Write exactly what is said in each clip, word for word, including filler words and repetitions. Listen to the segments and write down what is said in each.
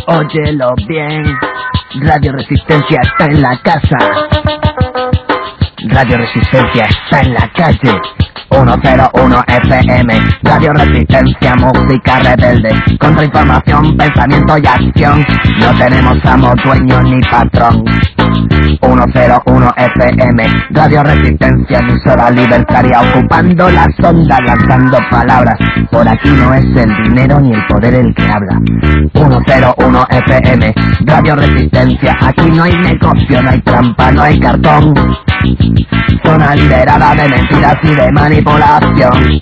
Óyelo bien, Radio Resistencia está en la casa. Radio Resistencia está en la calle. ciento uno F M, Radio Resistencia, música rebelde, contrainformación, pensamiento y acción. No tenemos amo, dueño ni patrón. ciento uno F M, Radio Resistencia, emisora libertaria, ocupando las ondas, lanzando palabras. Por aquí no es el dinero ni el poder el que habla. ciento uno F M, Radio Resistencia, aquí no hay negocio, no hay trampa, no hay cartón. Zona liberada de mentiras y de manipulación.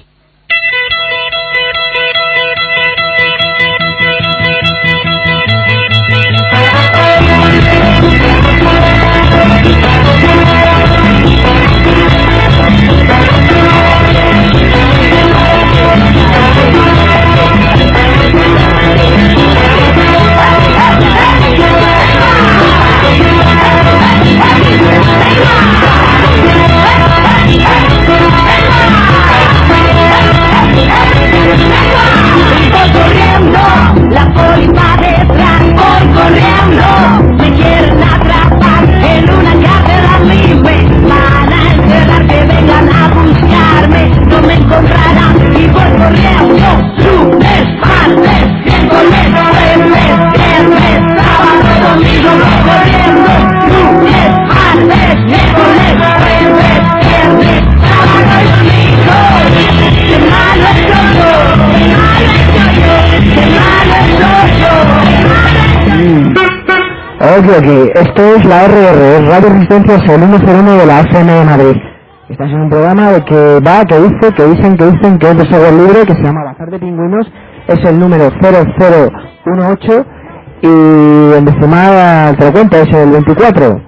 Voy corriendo, la policía detrás, voy corriendo, me quieren atrapar en una cárcel libre, van a encerrar, que vengan a buscarme, no me encontrarán y voy corriendo, lunes, martes, miércoles, jueves, viernes, sábado y domingo, voy corriendo, lunes, martes, miércoles, jueves, viernes, sábado y domingo, qué malo es todo. Ok, ok, esto es la R R, es Radio Resistencia, el ciento uno de la F M de Madrid. Estás en un programa de que va, que dice, que dicen, que dicen que es de software libre, que se llama Bazar de Pingüinos, es el número cero cero uno ocho y el decimal, te lo cuento, es el veinticuatro.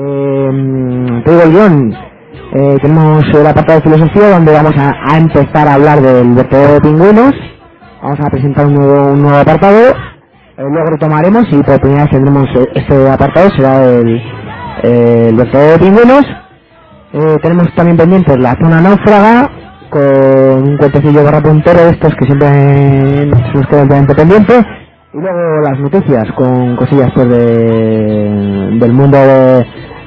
Eh, te digo el guión, eh, tenemos el apartado de filosofía donde vamos a, a empezar a hablar del vertedero de pingüinos, vamos a presentar un nuevo, un nuevo apartado. Eh, luego retomaremos y por primera vez tendremos este apartado, será el, eh, el vertedero de pingüinos. Eh, tenemos también pendientes la zona náufraga, con un cuentecillo barra puntero de estos que siempre se nos queda el pendiente. Y luego las noticias con cosillas pues de, del mundo de,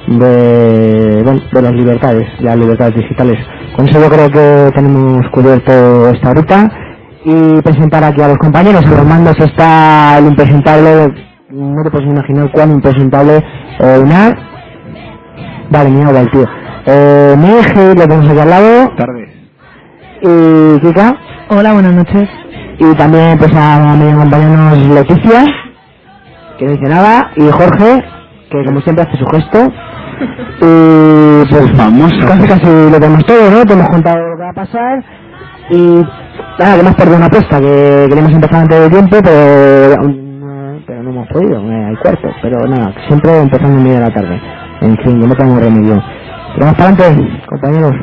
de, bueno, de las libertades, las libertades digitales. Con eso yo creo que tenemos cubierto esta horita. Y presentar aquí a los compañeros. A los mandos está el impresentable, no te puedes imaginar cuán impresentable, eh, Unar. Vale, mira, el tío. Eh, Miguel, lo tenemos aquí al lado. Tardes. Y Kika. Hola, buenas noches. Y también pues a mi compañero Leticia, que no dice nada, y Jorge, que como siempre hace su gesto. Y pues famoso. Casi casi lo tenemos todo, ¿no? Te hemos contado lo que va a pasar. Y nada, que hemos perdido una apuesta que queríamos empezar antes de tiempo, pero, pero no hemos podido, hay cuarto. Pero nada, siempre empezando en medio de la tarde. En fin, que no tenemos remedio. Vamos para adelante, compañeros.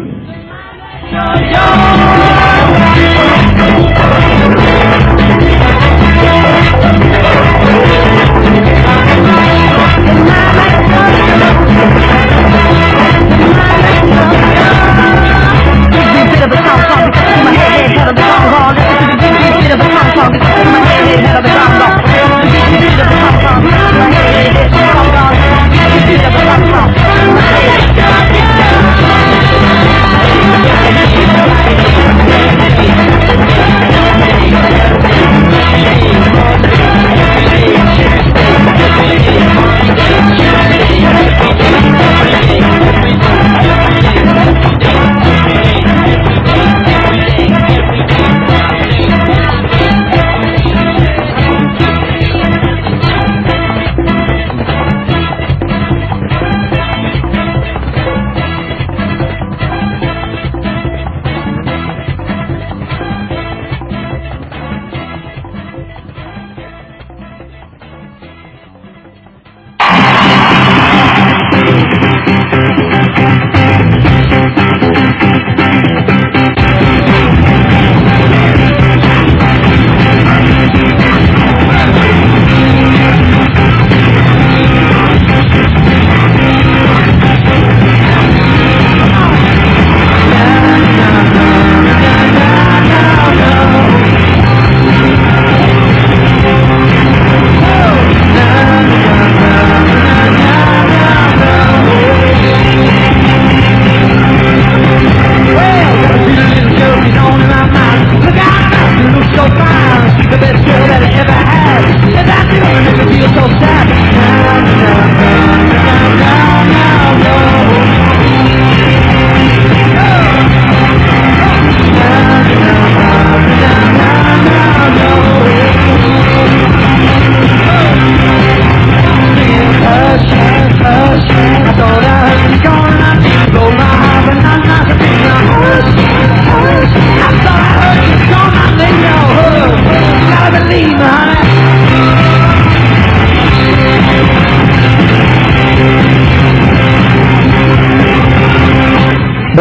We'll be right back.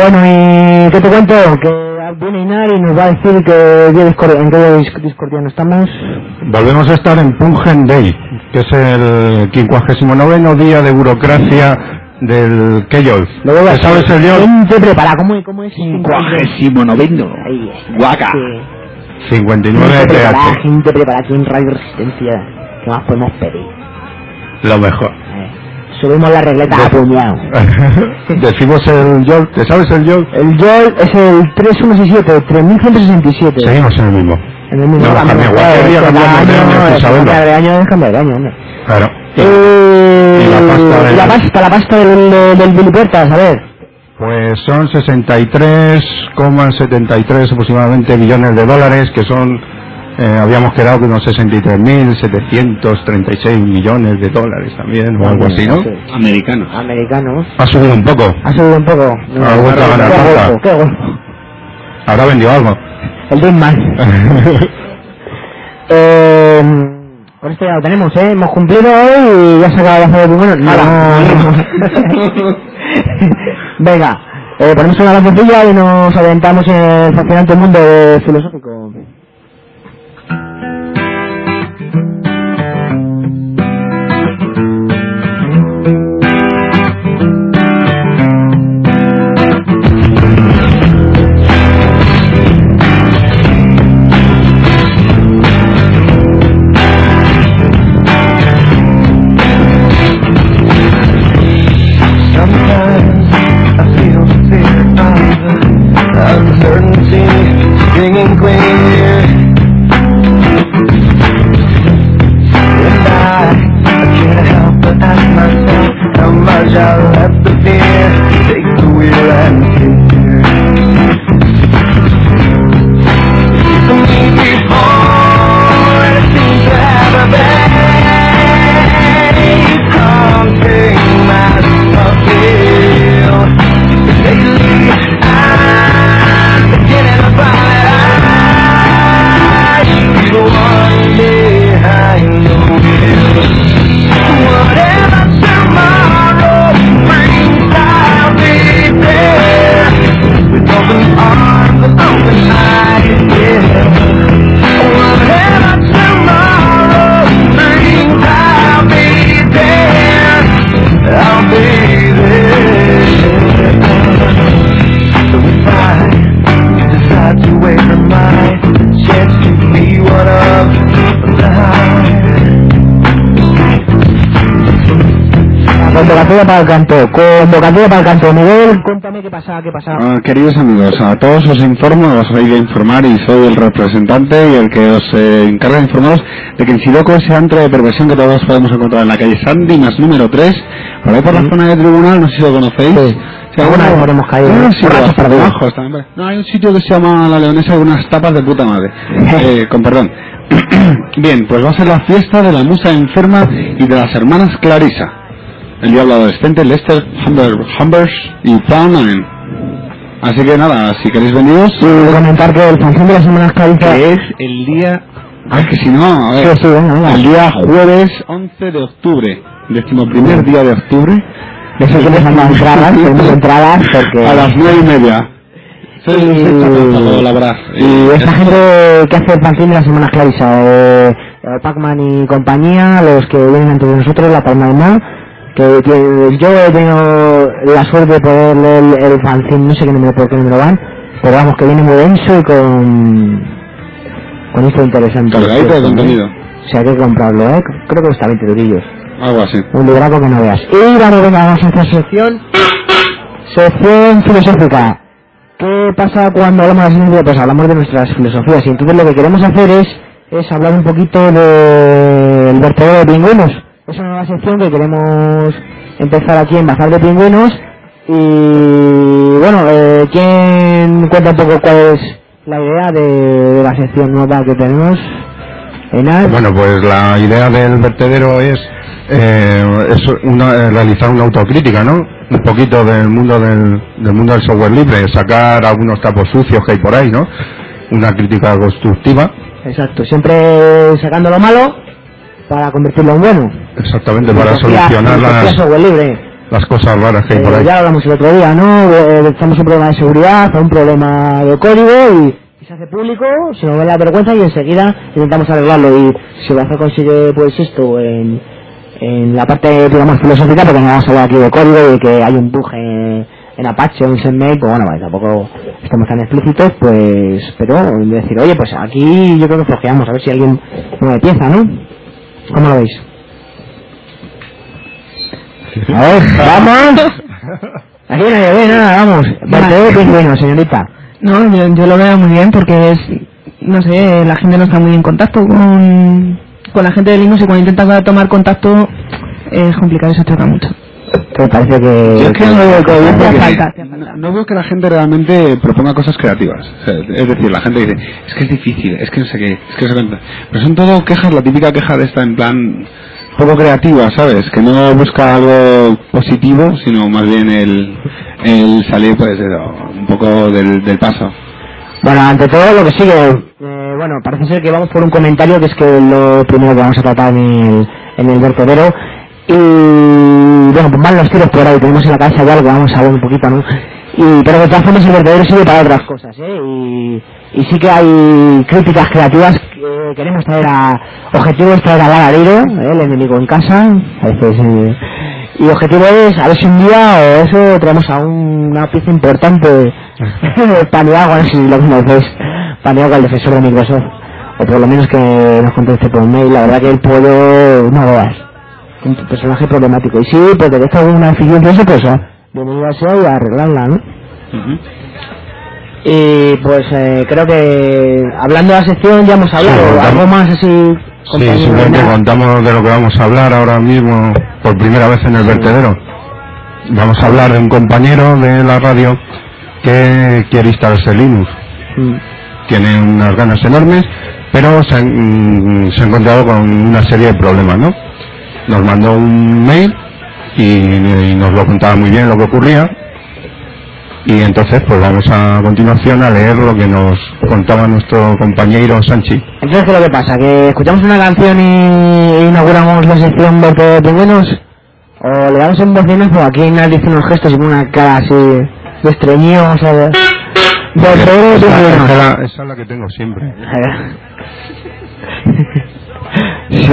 Bueno, ¿y qué te cuento? Que viene Inar y nos va a decir que día discord- en qué día dis- discordiano estamos. Volvemos a estar en Pungen Day, que es el quincuagésimo noveno día de burocracia del Keyolf. ¿Te sabes el Yolf? Gente prepara, ¿cómo, cómo es? Quincuagésimo noveno. Ahí es. Guaca. cincuenta y nueve Gente P preparada, H. gente preparada aquí en Radio Resistencia. ¿Qué más podemos pedir? Lo mejor. Eh, subimos la regleta a puñado. Decimos el Yolf. ¿Te sabes el Yolf? El Yol es el tres mil ciento sesenta y siete, tres mil ciento sesenta y siete. Seguimos en el mismo. En el mismo No, cambio, cambia, claro, cualquier día cada cambiamos de año, año, sin es saberlo. cambiar de año es cambiar de año, hombre. Claro. Eh, Y la pasta de- y la pasta, la pasta del, del, del Billy Puertas, a ver. Pues son sesenta y tres coma setenta y tres aproximadamente millones de dólares, que son, eh, habíamos quedado con unos sesenta y tres mil setecientos treinta y seis millones de dólares también, o algo así, ¿no? Americano. Americano. Ha subido un poco. Ha subido un poco. Ha vuelto a ganar Qué pasta. golfo, qué golfo. Habrá vendido algo. El Dreamman. eh, con esto ya lo tenemos, ¿eh? Hemos cumplido hoy y ya se acaba de hacer el bueno. No. Venga, eh, ponemos una cancioncilla y nos adentramos en el fascinante mundo filosófico. Sometimes I feel fear of uncertainty ringing clear, and I, I can't help but ask myself how much I let the fear take the wheel and steer. For me before it seems to have a bad haunting my feel. Lately, I'm beginning to find that I should be the one behind the wheel. Whatever tomorrow brings, I'll be there with open arms and open eyes. Yeah. Whatever tomorrow brings, I'll be there. I'll be there. So if I decide to wait for my chance to be one of the high. Convocatoria para el canto, convocatoria para el canto. Miguel, cuéntame qué pasa, qué pasa. Ah, queridos amigos, a todos os informo, os voy a informar y soy el representante y el que os eh, encarga de informaros de que en Siroco, ese antro de perversión que todos podemos encontrar en la calle Sandy, más número tres, por ahí por la zona de tribunal, no sé si lo conocéis. Sí. Si Alguna vez habremos caído, No, ¿eh? sí, Borrachos por perdidos. abajo está, hombre. No, hay un sitio que se llama La Leonesa con unas tapas de puta madre. eh, con perdón. Bien, pues va a ser la fiesta de la musa enferma y de las hermanas Clarisa. El diablo adolescente, Lester, Humber, Humbers y Townline. Así que nada, si queréis veniros, Y comentar que el función de las semanas Clarisa que es el día... Ah, que si no, a ver, Sí, sí, venga, venga. el día jueves once de octubre, décimo primer día de octubre, de eso que les han dado entradas, tenemos entradas porque... a las nueve y media. Se, se echa pronto a elaborar. Y esta gente que hace el fanzine de las semanas Clarisa, eh, eh, Pac-Man y compañía, los que vienen antes de nosotros, la Palma de Mar, que, que yo he tenido la suerte de poder leer el, el fanzine, no sé qué número, por qué número van, pero vamos, que viene muy denso y con con esto interesante. Cargadito de contenido. O sea, hay que comprarlo, ¿eh? Creo que cuesta veinte durillos. Algo así. Un libraco que no veas. Y vamos, venga, vamos a hacer sección. Sección filosófica. ¿Qué pasa cuando hablamos de la ciencia? Pues hablamos de nuestras filosofías. Y entonces lo que queremos hacer es, es hablar un poquito del vertedero de pingüinos. Es una nueva sección que queremos empezar aquí en Bazar de Pingüinos. Y bueno, eh, ¿quién cuenta un poco cuál es la idea de, de la sección nueva que tenemos? Enar. Bueno, pues la idea del vertedero es, eh, es una, eh, realizar una autocrítica, ¿no? Un poquito del mundo del, del mundo del software libre, sacar algunos trapos sucios que hay por ahí, ¿no? Una crítica constructiva. Exacto, siempre sacando lo malo para convertirlo en bueno. Exactamente, para Filosofía- solucionar filosofía las... software libre. las cosas raras que hay por Eh, ahí. ya hablamos el otro día, ¿no? Eh, Estamos un problema de seguridad, un problema de código y, y se hace público, se nos ve la vergüenza y enseguida intentamos arreglarlo. Y si Baza consigue pues esto en, en la parte, digamos, filosófica, porque no vamos a hablar aquí de código y de que hay un bug en, en Apache o en SendMail, pues bueno, vale, tampoco estamos tan explícitos, pues, pero decir, oye, pues aquí yo creo que flojeamos, a ver si alguien mueve pieza, ¿no? ¿Cómo lo veis? A ver, vamos. Aquí no hay nada, vamos. Vertedero pingüino, señorita. No, yo, yo lo veo muy bien porque es, no sé, la gente no está muy en contacto con, con la gente de Linux y cuando intenta tomar contacto es complicado y se trata mucho. Me parece que... Yo es que no veo que, Hacía porque falta, hacía falta. no, no veo que la gente realmente proponga cosas creativas. O sea, es decir, la gente dice, es que es difícil, es que no sé qué, es que no sé qué. Pero son todo quejas, la típica queja de esta en plan poco creativa, ¿sabes? Que no busca algo positivo, sino más bien el, el salir pues eso, un poco del, del paso. Bueno, ante todo lo que sigue, eh, bueno, parece ser que vamos por un comentario que es que lo primero que vamos a tratar en el, en el vertedero. Y bueno, pues van los tiros por ahí, tenemos en la cabeza ya algo, vamos a ver un poquito, ¿no? Y, pero de todas formas el vertedero sirve para otras cosas, ¿eh? Y, y sí que hay críticas creativas que queremos traer a... Objetivo es traer a Lagariro, ¿eh? El enemigo en casa, a veces... Eh, y objetivo es, a ver si un día o eso traemos a un, una pieza importante, Paniagua, no sé si lo conoces, Paniagua, el defensor de Microsoft, o por lo menos que nos conteste por mail, la verdad que el pollo no veas. Un personaje problemático. Y sí, pues te deja alguna eficiencia eso, pues bienvenida sea y a arreglarla, ¿no? Uh-huh. Y pues eh, creo que hablando de la sección ya hemos hablado, Sí, algo contamos- más así... Sí, compañero, simplemente nada. contamos de lo que vamos a hablar ahora mismo por primera vez en el vertedero. Vamos a hablar de un compañero de la radio que quiere instalarse Linux. Mm. Tiene unas ganas enormes, pero se, han- se ha encontrado con una serie de problemas, ¿no? Nos mandó un mail y, y nos lo contaba muy bien lo que ocurría. Y entonces pues vamos a continuación a leer lo que nos contaba nuestro compañero Sanchi. Entonces, ¿qué es lo que pasa? ¿Que escuchamos una canción y inauguramos la sección de pingüinos? ¿O le damos un bocinazo? Aquí nadie dice unos gestos y con una cara así de estreñido, o sea, de... Vertedero de Esa, esa, pingüinos. es la, esa es la que tengo siempre. Sí.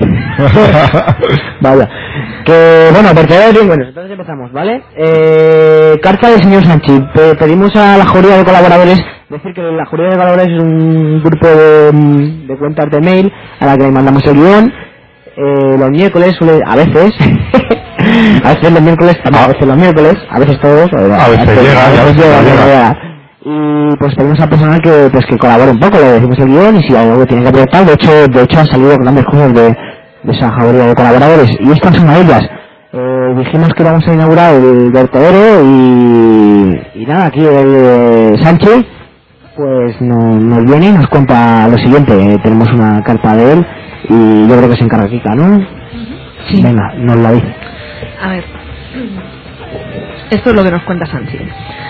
Vaya. Que, bueno, vertedero de pingüinos. Entonces empezamos, ¿vale? Eh, carta del señor Sanchi. Pe- pedimos a la jauría de colaboradores, decir que la jauría de colaboradores es un grupo de, de cuentas de mail a la que le mandamos el guión. Eh, los miércoles suele, a veces, a veces los miércoles, también, a veces los miércoles, a veces todos, o, A veces llega, y a veces no llega. llega. Y pues pedimos al personal que pues que colabore un poco, le decimos el guión y si hay algo que tiene que aportar, de hecho, de hecho han salido grandes cosas de, de esa jauría de colaboradores y estas son una de ellas. Eh, dijimos que vamos a inaugurar el vertedero y, y nada, aquí el eh, Sánchez pues no, nos viene y nos cuenta lo siguiente. Eh, tenemos una carta de él y yo creo que se encarga Kika, ¿no? Sí. Venga, nos la dice. A ver, esto es lo que nos cuenta Sanchi.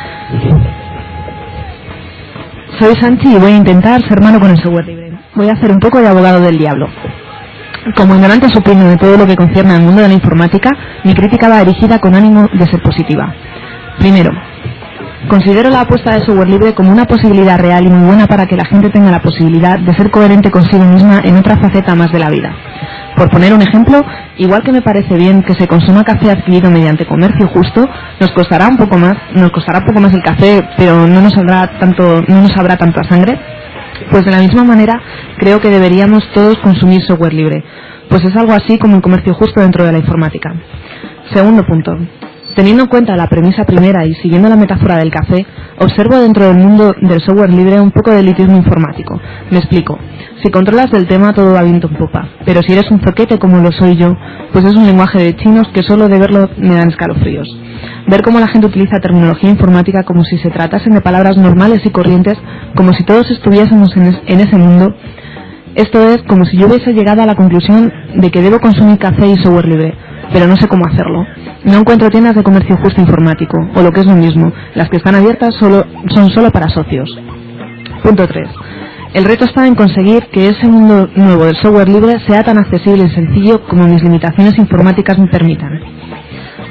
Soy Sanchi y voy a intentar ser malo con el software libre. Voy a hacer un poco de abogado del diablo. Como ignorante supino de todo lo que concierne al mundo de la informática, mi crítica va dirigida con ánimo de ser positiva. Primero, considero la apuesta del software libre como una posibilidad real y muy buena para que la gente tenga la posibilidad de ser coherente consigo misma en otra faceta más de la vida. Por poner un ejemplo, igual que me parece bien que se consuma café adquirido mediante comercio justo, nos costará un poco más, nos costará un poco más el café, pero no nos sabrá tanto, no nos sabrá tanta sangre. Pues de la misma manera, creo que deberíamos todos consumir software libre, pues es algo así como un comercio justo dentro de la informática. Segundo punto. Teniendo en cuenta la premisa primera y siguiendo la metáfora del café, observo dentro del mundo del software libre un poco de elitismo informático. Me explico. Si controlas del tema todo va viento en popa, pero si eres un zoquete como lo soy yo, pues es un lenguaje de chinos que solo de verlo me dan escalofríos. Ver cómo la gente utiliza terminología informática como si se tratasen de palabras normales y corrientes, como si todos estuviésemos en, es, en ese mundo. Esto es como si yo hubiese llegado a la conclusión de que debo consumir café y software libre, pero no sé cómo hacerlo. No encuentro tiendas de comercio justo informático, o lo que es lo mismo, las que están abiertas solo, son solo para socios. Punto tres. El reto está en conseguir que ese mundo nuevo del software libre sea tan accesible y sencillo como mis limitaciones informáticas me permitan.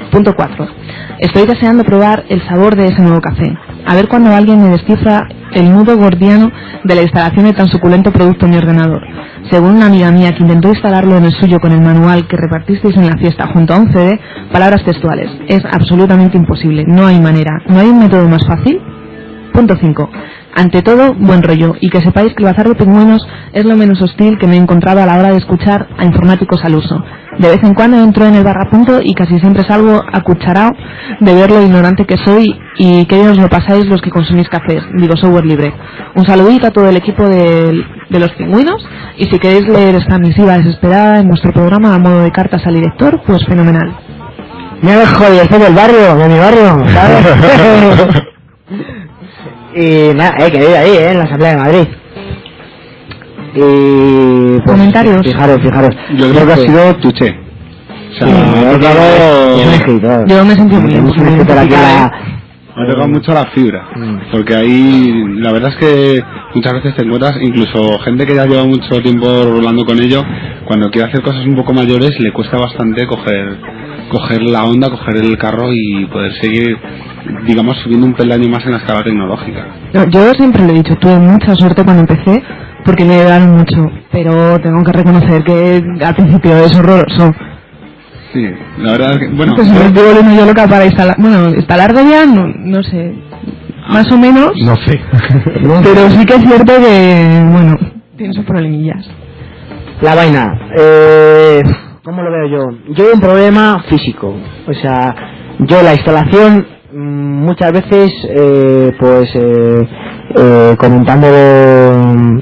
Punto cuatro. Estoy deseando probar el sabor de ese nuevo café. A ver cuando alguien me descifra el nudo gordiano de la instalación de tan suculento producto en mi ordenador. Según una amiga mía que intentó instalarlo en el suyo con el manual que repartisteis en la fiesta junto a un C D, palabras textuales: es absolutamente imposible, no hay manera, ¿no hay un método más fácil? Punto cinco. Ante todo, buen rollo, y que sepáis que el bazar de pingüinos es lo menos hostil que me he encontrado a la hora de escuchar a informáticos al uso. De vez en cuando entro en el barrapunto y casi siempre salgo acucharado de ver lo ignorante que soy y que bien os lo pasáis los que consumís cafés, digo software libre. Un saludito a todo el equipo de, de los pingüinos, y si queréis leer esta misiva desesperada en nuestro programa a modo de cartas al director, pues fenomenal. Mira, joder, estoy del barrio, de mi barrio, ¿sabes? Y nada, eh, que vive ahí, eh, en la Asamblea de Madrid. Y... Pues, comentarios. Fijaros, fijaros. Yo creo que ha sido Tuché. O sea, sí, ha tocado... es un escritor. Yo me sentí muy bien. Es un escritor aquí a la... Ha tocado mucho la fibra, Mm. porque ahí la verdad es que muchas veces te encuentras, incluso gente que ya lleva mucho tiempo rolando con ello, cuando quiere hacer cosas un poco mayores le cuesta bastante coger coger la onda, coger el carro y poder seguir, digamos, subiendo un peldaño más en la escala tecnológica. No, yo siempre lo he dicho, tuve mucha suerte cuando empecé porque me ayudaron mucho, pero tengo que reconocer que al principio es horroroso. Sí, la verdad es que, bueno... Pues me estoy volviendo yo loca para instalar, bueno, instalar Debian, no, no sé, más o menos, No sé. pero sí que es cierto que, bueno, tiene sus problemillas. La vaina, eh, ¿cómo lo veo yo? Yo veo un problema físico, o sea, yo la instalación mm, muchas veces, eh, pues, eh, eh, comentándolo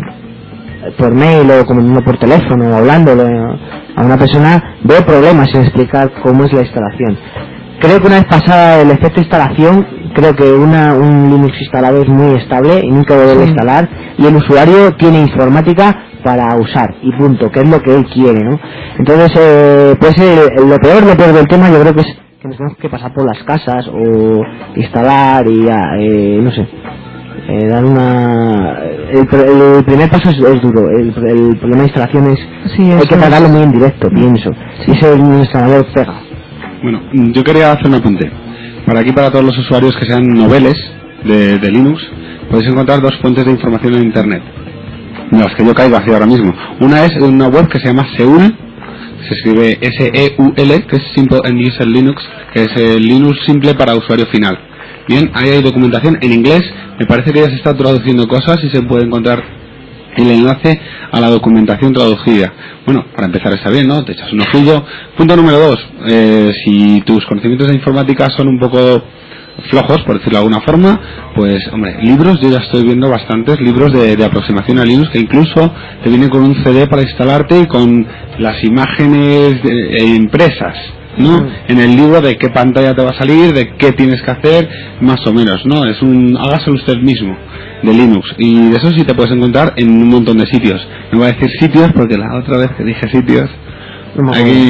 por mail o comentando por teléfono o hablándolo a una persona, veo problemas en explicar cómo es la instalación. Creo que una vez pasada el efecto instalación, creo que una, un Linux instalado es muy estable y nunca debe Sí. instalar, y el usuario tiene informática para usar y punto, que es lo que él quiere, ¿no? Entonces, eh, pues eh, lo peor, lo peor del tema yo creo que es que nos tenemos que pasar por las casas o instalar y ya, eh, no sé, eh, dar una... El, el primer paso es, es duro, el, el problema de instalación es... Sí, hay eso que tratarlo es. muy en directo, pienso. Y ese instalador pega. Bueno, yo quería hacer un apunte. Para aquí, para todos los usuarios que sean noveles de, de Linux, podéis encontrar dos fuentes de información en Internet, de las que yo caigo hacia ahora mismo. Una es una web que se llama Seul, se escribe S E U L, que es Simple End User Linux, que es el Linux simple para usuario final. Bien, ahí hay documentación en inglés, me parece que ya se está traduciendo cosas y se puede encontrar el enlace a la documentación traducida. Bueno, para empezar está bien, ¿no? Te echas un ojillo. Punto número dos, eh, si tus conocimientos de informática son un poco flojos, por decirlo de alguna forma, pues, hombre, libros, yo ya estoy viendo bastantes libros de, de aproximación a Linux, que incluso te vienen con un C D para instalarte y con las imágenes de, eh, impresas, ¿no? Mm. En el libro de qué pantalla te va a salir, de qué tienes que hacer, más o menos, ¿no? Es un, hágaselo usted mismo, de Linux, y de eso sí te puedes encontrar en un montón de sitios. No voy a decir sitios porque la otra vez que dije sitios, aquí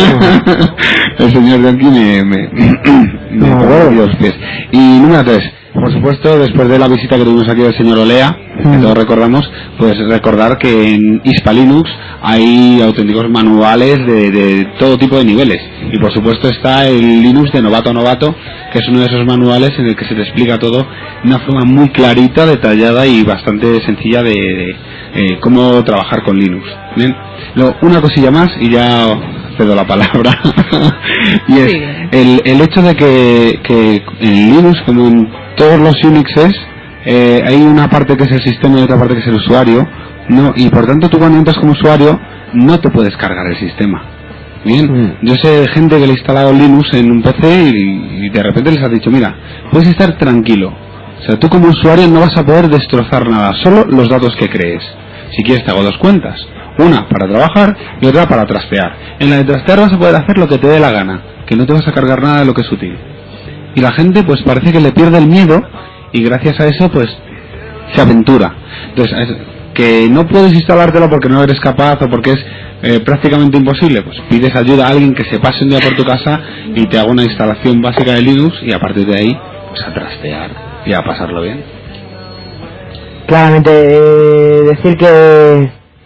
el señor de aquí me me, me no, pone los pies. Y número tres, por supuesto, después de la visita que tuvimos aquí del señor Olea, que Mm. todos recordamos, pues recordar que en Hispalinux hay auténticos manuales de, de todo tipo de niveles, y por supuesto está el Linux de novato a novato, que es uno de esos manuales en el que se te explica todo de una forma muy clarita, detallada y bastante sencilla de, de eh, cómo trabajar con Linux. Bien, luego, una cosilla más y ya cedo la palabra. Y es Sí. el, el hecho de que, que en Linux, como en todos los Unixes, eh, hay una parte que es el sistema y otra parte que es el usuario, ¿no? Y por tanto tú cuando entras como usuario no te puedes cargar el sistema. Bien, Mm. yo sé de gente que le ha instalado Linux en un P C y, y de repente les has dicho, mira, puedes estar tranquilo. O sea, tú como usuario no vas a poder destrozar nada, solo los datos que crees. Si quieres te hago dos cuentas, una para trabajar y otra para trastear. En la de trastear vas a poder hacer lo que te dé la gana, que no te vas a cargar nada de lo que es útil. Y la gente pues parece que le pierde el miedo y gracias a eso pues se aventura. Entonces, es, que no puedes instalártelo porque no eres capaz o porque es eh, prácticamente imposible, pues pides ayuda a alguien que se pase un día por tu casa y te haga una instalación básica de Linux y a partir de ahí pues a trastear y a pasarlo bien. Claramente, eh, decir que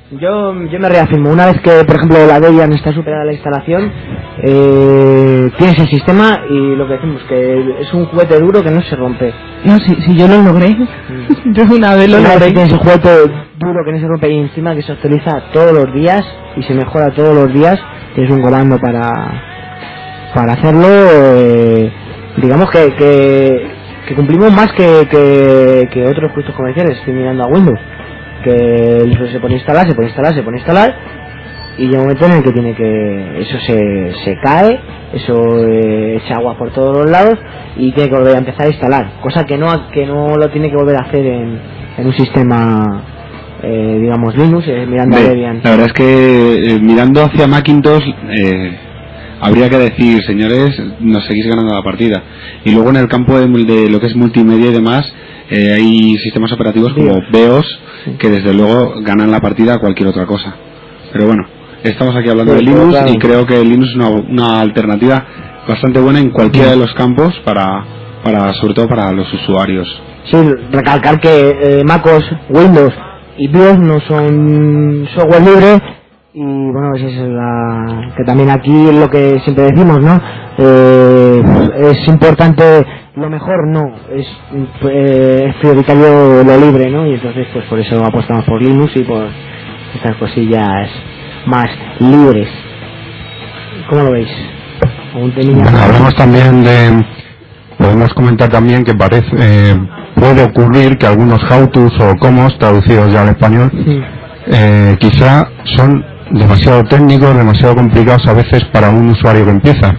Yo, yo me reafirmo. Una vez que, por ejemplo, la Debian está superada la instalación, eh, tienes el sistema y lo que decimos, que es un juguete duro que no se rompe. No, si, si yo lo logré. Mm. Yo una vez lo una logré. Vez que tienes el juguete duro que no se rompe y encima que se actualiza todos los días y se mejora todos los días, tienes un comando para, para hacerlo. Eh, digamos que, que, que cumplimos más que, que, que otros productos comerciales. Estoy mirando a Windows, que se pone a instalar, se pone a instalar, se pone a instalar y llega un momento en el que tiene que eso se, se cae, eso eh, echa agua por todos los lados y tiene que volver a empezar a instalar, cosa que no que no lo tiene que volver a hacer en, en un sistema eh, digamos Linux, eh, mirando Ve, a Debian. La verdad es que eh, mirando hacia Macintosh eh, habría que decir, señores, nos seguís ganando la partida. Y luego en el campo de, de lo que es multimedia y demás, eh, hay sistemas operativos como BIOS que desde luego ganan la partida a cualquier otra cosa. Pero bueno, estamos aquí hablando sí, de Linux claro. y creo que Linux es una, una alternativa bastante buena en cualquiera de los campos para, para sobre todo para los usuarios. Sí, recalcar que eh, MacOS, Windows y BIOS no son software libre y bueno, pues es la que también aquí es lo que siempre decimos, ¿no? Eh, es importante. Lo mejor no, es, eh, es prioritario lo libre, ¿no? Y entonces pues por eso apostamos por Linux y por estas cosillas más libres. ¿Cómo lo veis? Bueno, hablamos también de... Podemos comentar también que parece eh, puede ocurrir que algunos how-tos o comos traducidos ya al español sí. eh, quizá son demasiado técnicos, demasiado complicados a veces para un usuario que empieza.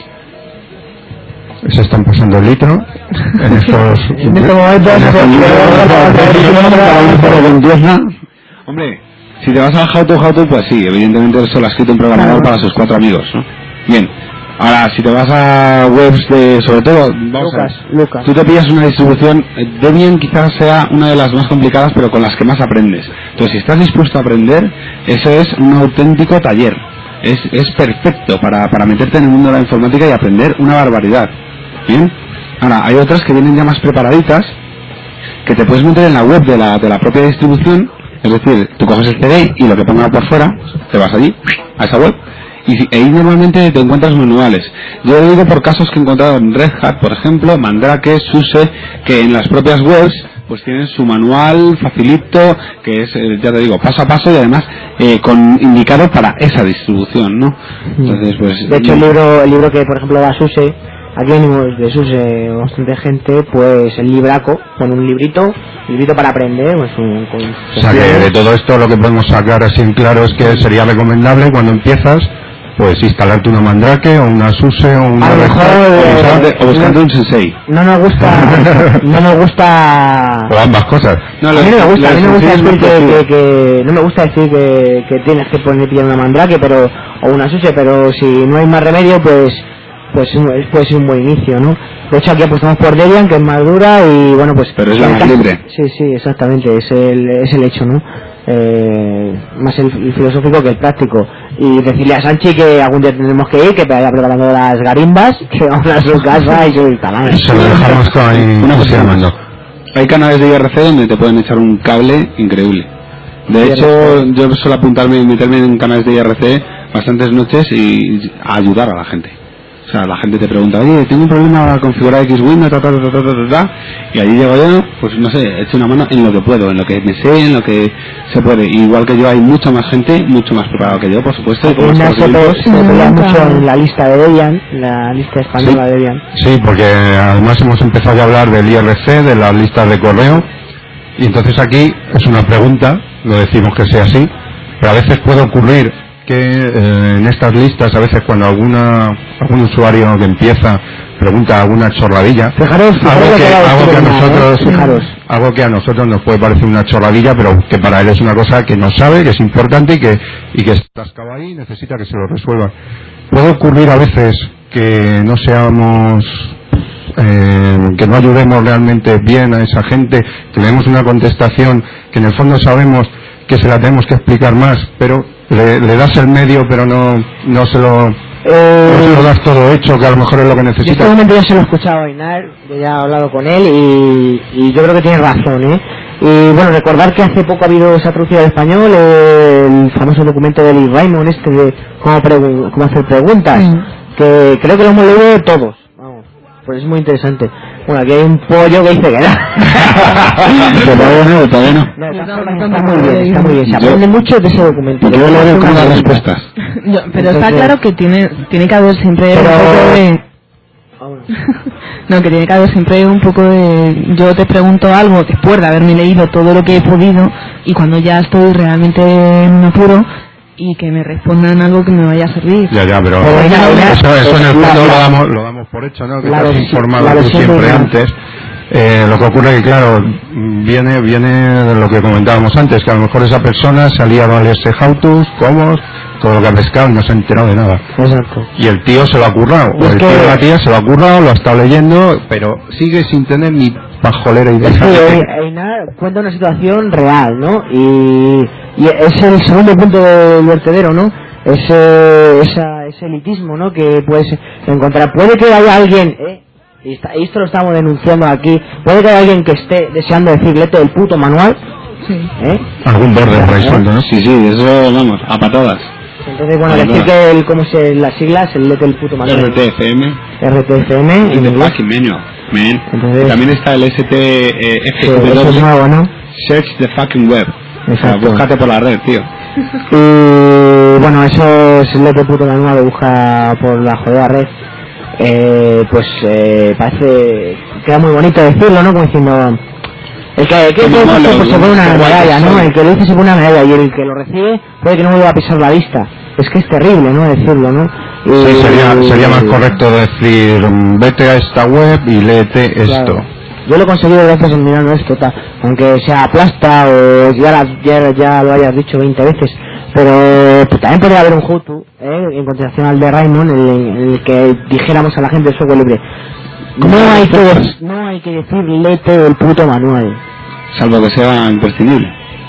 Se están pasando el litro en estos en estos momentos. Hombre, si te vas al how to how to, pues sí, evidentemente eso lo ha escrito un programador para sus cuatro amigos, ¿no? Bien, ahora si te vas a webs de, sobre todo, vamos Lucas, a ver, Lucas. tú te pillas una distribución, Debian quizás sea una de las más complicadas, pero con las que más aprendes. Entonces, si estás dispuesto a aprender, eso es un auténtico taller. Es, es perfecto para, para meterte en el mundo de la informática y aprender una barbaridad. Bien, ahora hay otras que vienen ya más preparaditas que te puedes meter en la web de la, de la propia distribución, es decir, tú coges el C D y lo que ponga por fuera, te vas allí, a esa web, y ahí normalmente te encuentras manuales. Yo lo digo por casos que he encontrado en Red Hat, por ejemplo, Mandrake, SUSE, que en las propias webs pues tienen su manual facilito, que es, eh, ya te digo, paso a paso y además eh, con indicado para esa distribución, ¿no? Entonces, pues... De hecho, el libro, el libro que, por ejemplo, da SUSE, aquí venimos de SUSE bastante gente, pues el libraco, con un librito, librito para aprender, pues un... Con, o sea que de todo esto lo que podemos sacar así en claro es que sería recomendable cuando empiezas pues instalarte una Mandrake o una SUSE o una... A lo mejor, eh, o buscando un Sensei. No nos gusta... no nos gusta... o ambas cosas. No, a mí no me gusta, a mí no me gusta decir que, que, que... No me gusta decir que, que tienes que poner pillar una Mandrake pero, o una SUSE, pero si no hay más remedio, pues... pues puede ser un buen inicio, ¿no? De hecho aquí apostamos por Debian, que es más dura y bueno, pues... Pero es la más libre. Sí, sí, exactamente, es el, es el hecho, ¿no? Eh, más el, el filosófico que el práctico. Y decirle a Sanchi que algún día tendremos que ir, que vaya preparando las garimbas, que vamos a su casa y se instalamos. Se lo dejamos con ahí, una cosa llamando. Hay canales de I R C donde te pueden echar un cable increíble. De hecho, yo suelo apuntarme y meterme en canales de I R C bastantes noches y a ayudar a la gente. O sea, la gente te pregunta, oye, tengo un problema para configurar X Windows, ta, ta, ta, ta, ta, ta, ta, y allí llego yo, pues no sé, echo una mano en lo que puedo, en lo que me sé, en lo que se puede. Y igual que yo, hay mucha más gente, mucho más preparada que yo, por supuesto. Y con más se pelea mucho en la lista de Debian, la lista española sí, de Debian. Sí, porque además hemos empezado a hablar del I R C, de las listas de correo, y entonces aquí es una pregunta, no decimos que sea así, pero a veces puede ocurrir que eh, en estas listas a veces cuando alguna algún usuario que empieza pregunta alguna chorradilla, fijaros, fijaros algo que, que algo que a nosotros ¿eh? fijaros. algo que a nosotros nos puede parecer una chorradilla, pero que para él es una cosa que no sabe, que es importante y que y que está atascado ahí y necesita que se lo resuelva. Puede ocurrir a veces que no seamos eh, que no ayudemos realmente bien a esa gente, que le demos una contestación que en el fondo sabemos que se la tenemos que explicar más, pero le, le das el medio pero no no se lo eh, no se lo das todo hecho, que a lo mejor es lo que necesita. En este momento ya se lo he escuchado a Inar, yo ya he hablado con él y, y yo creo que tiene razón, ¿eh? Y bueno, recordar que hace poco ha habido, se ha traducido al español el famoso documento de Lee Raymond este de cómo, pregu- cómo hacer preguntas, mm. que creo que lo hemos leído todos, vamos, pues es muy interesante. Bueno, aquí hay un pollo que dice que no. Todavía no, todavía no. no está, está muy bien, está muy bien, se aprende yo, mucho de ese documento. Yo le doy con las respuestas. Yo, pero Entonces, está claro que tiene tiene que haber siempre pero... un poco de... No, que tiene que haber siempre un poco de... Yo te pregunto algo después de haberme leído todo lo que he podido y cuando ya estoy realmente en un apuro y que me respondan algo que me vaya a servir. Ya, ya, pero, pero eso, eso, eso, eso en el fondo lo damos, lo damos por hecho, ¿no? Que te has informado tú siempre antes. Eh, lo que ocurre que, claro, viene viene de lo que comentábamos antes, que a lo mejor esa persona salía a valerse how-tos, cómo, todo lo que ha pescado y no se ha enterado de nada. Exacto. Y el tío se lo ha currado, o el tío o la tía se lo ha currado, lo ha estado leyendo, pero sigue sin tener ni pajolera idea. Es que Einar cuenta una situación real, ¿no? Y, y es el segundo punto del vertedero, ¿no? Ese, esa, ese elitismo, ¿no? Que puedes encontrar. Puede que haya alguien, ¿eh? Y, está, y esto lo estamos denunciando aquí, puede que haya alguien que esté deseando decirle el puto manual. Sí. ¿Eh? Algún borde por ahí suelto, ¿no? Sí, sí, eso, vamos, a patadas. Entonces, bueno, decir que el, ¿cómo se las siglas? El lete el puto manual. R T F M. R T F M. El de fucking manual, man. Entonces, también está el S T F W. Sí, eso es nuevo, ¿no? Search the fucking web. Exacto. O sea, búscate por la red, tío. Y bueno, eso es el lete el puto manual, lo busca por la jodida red. Eh, pues eh, parece queda muy bonito decirlo, ¿no? Como diciendo el que, que, que no, no, pues se pone una medalla, ¿no? El que lo dice se pone una medalla y el que lo recibe puede que no vuelva a pisar la lista. Es que es terrible, ¿no? Decirlo, ¿no? Y, sí, sería, sería más correcto decir vete a esta web y léete esto. Claro. Yo lo he conseguido gracias a mirando esto, ta, aunque sea plasta o ya, la, ya, ya lo hayas dicho veinte veces. Pero pues, también podría haber un how-to, ¿eh? En continuación al de Raymond, en el, en el que dijéramos a la gente de software libre. No hay que, no hay que decir léete el puto manual. Salvo que sea imprescindible.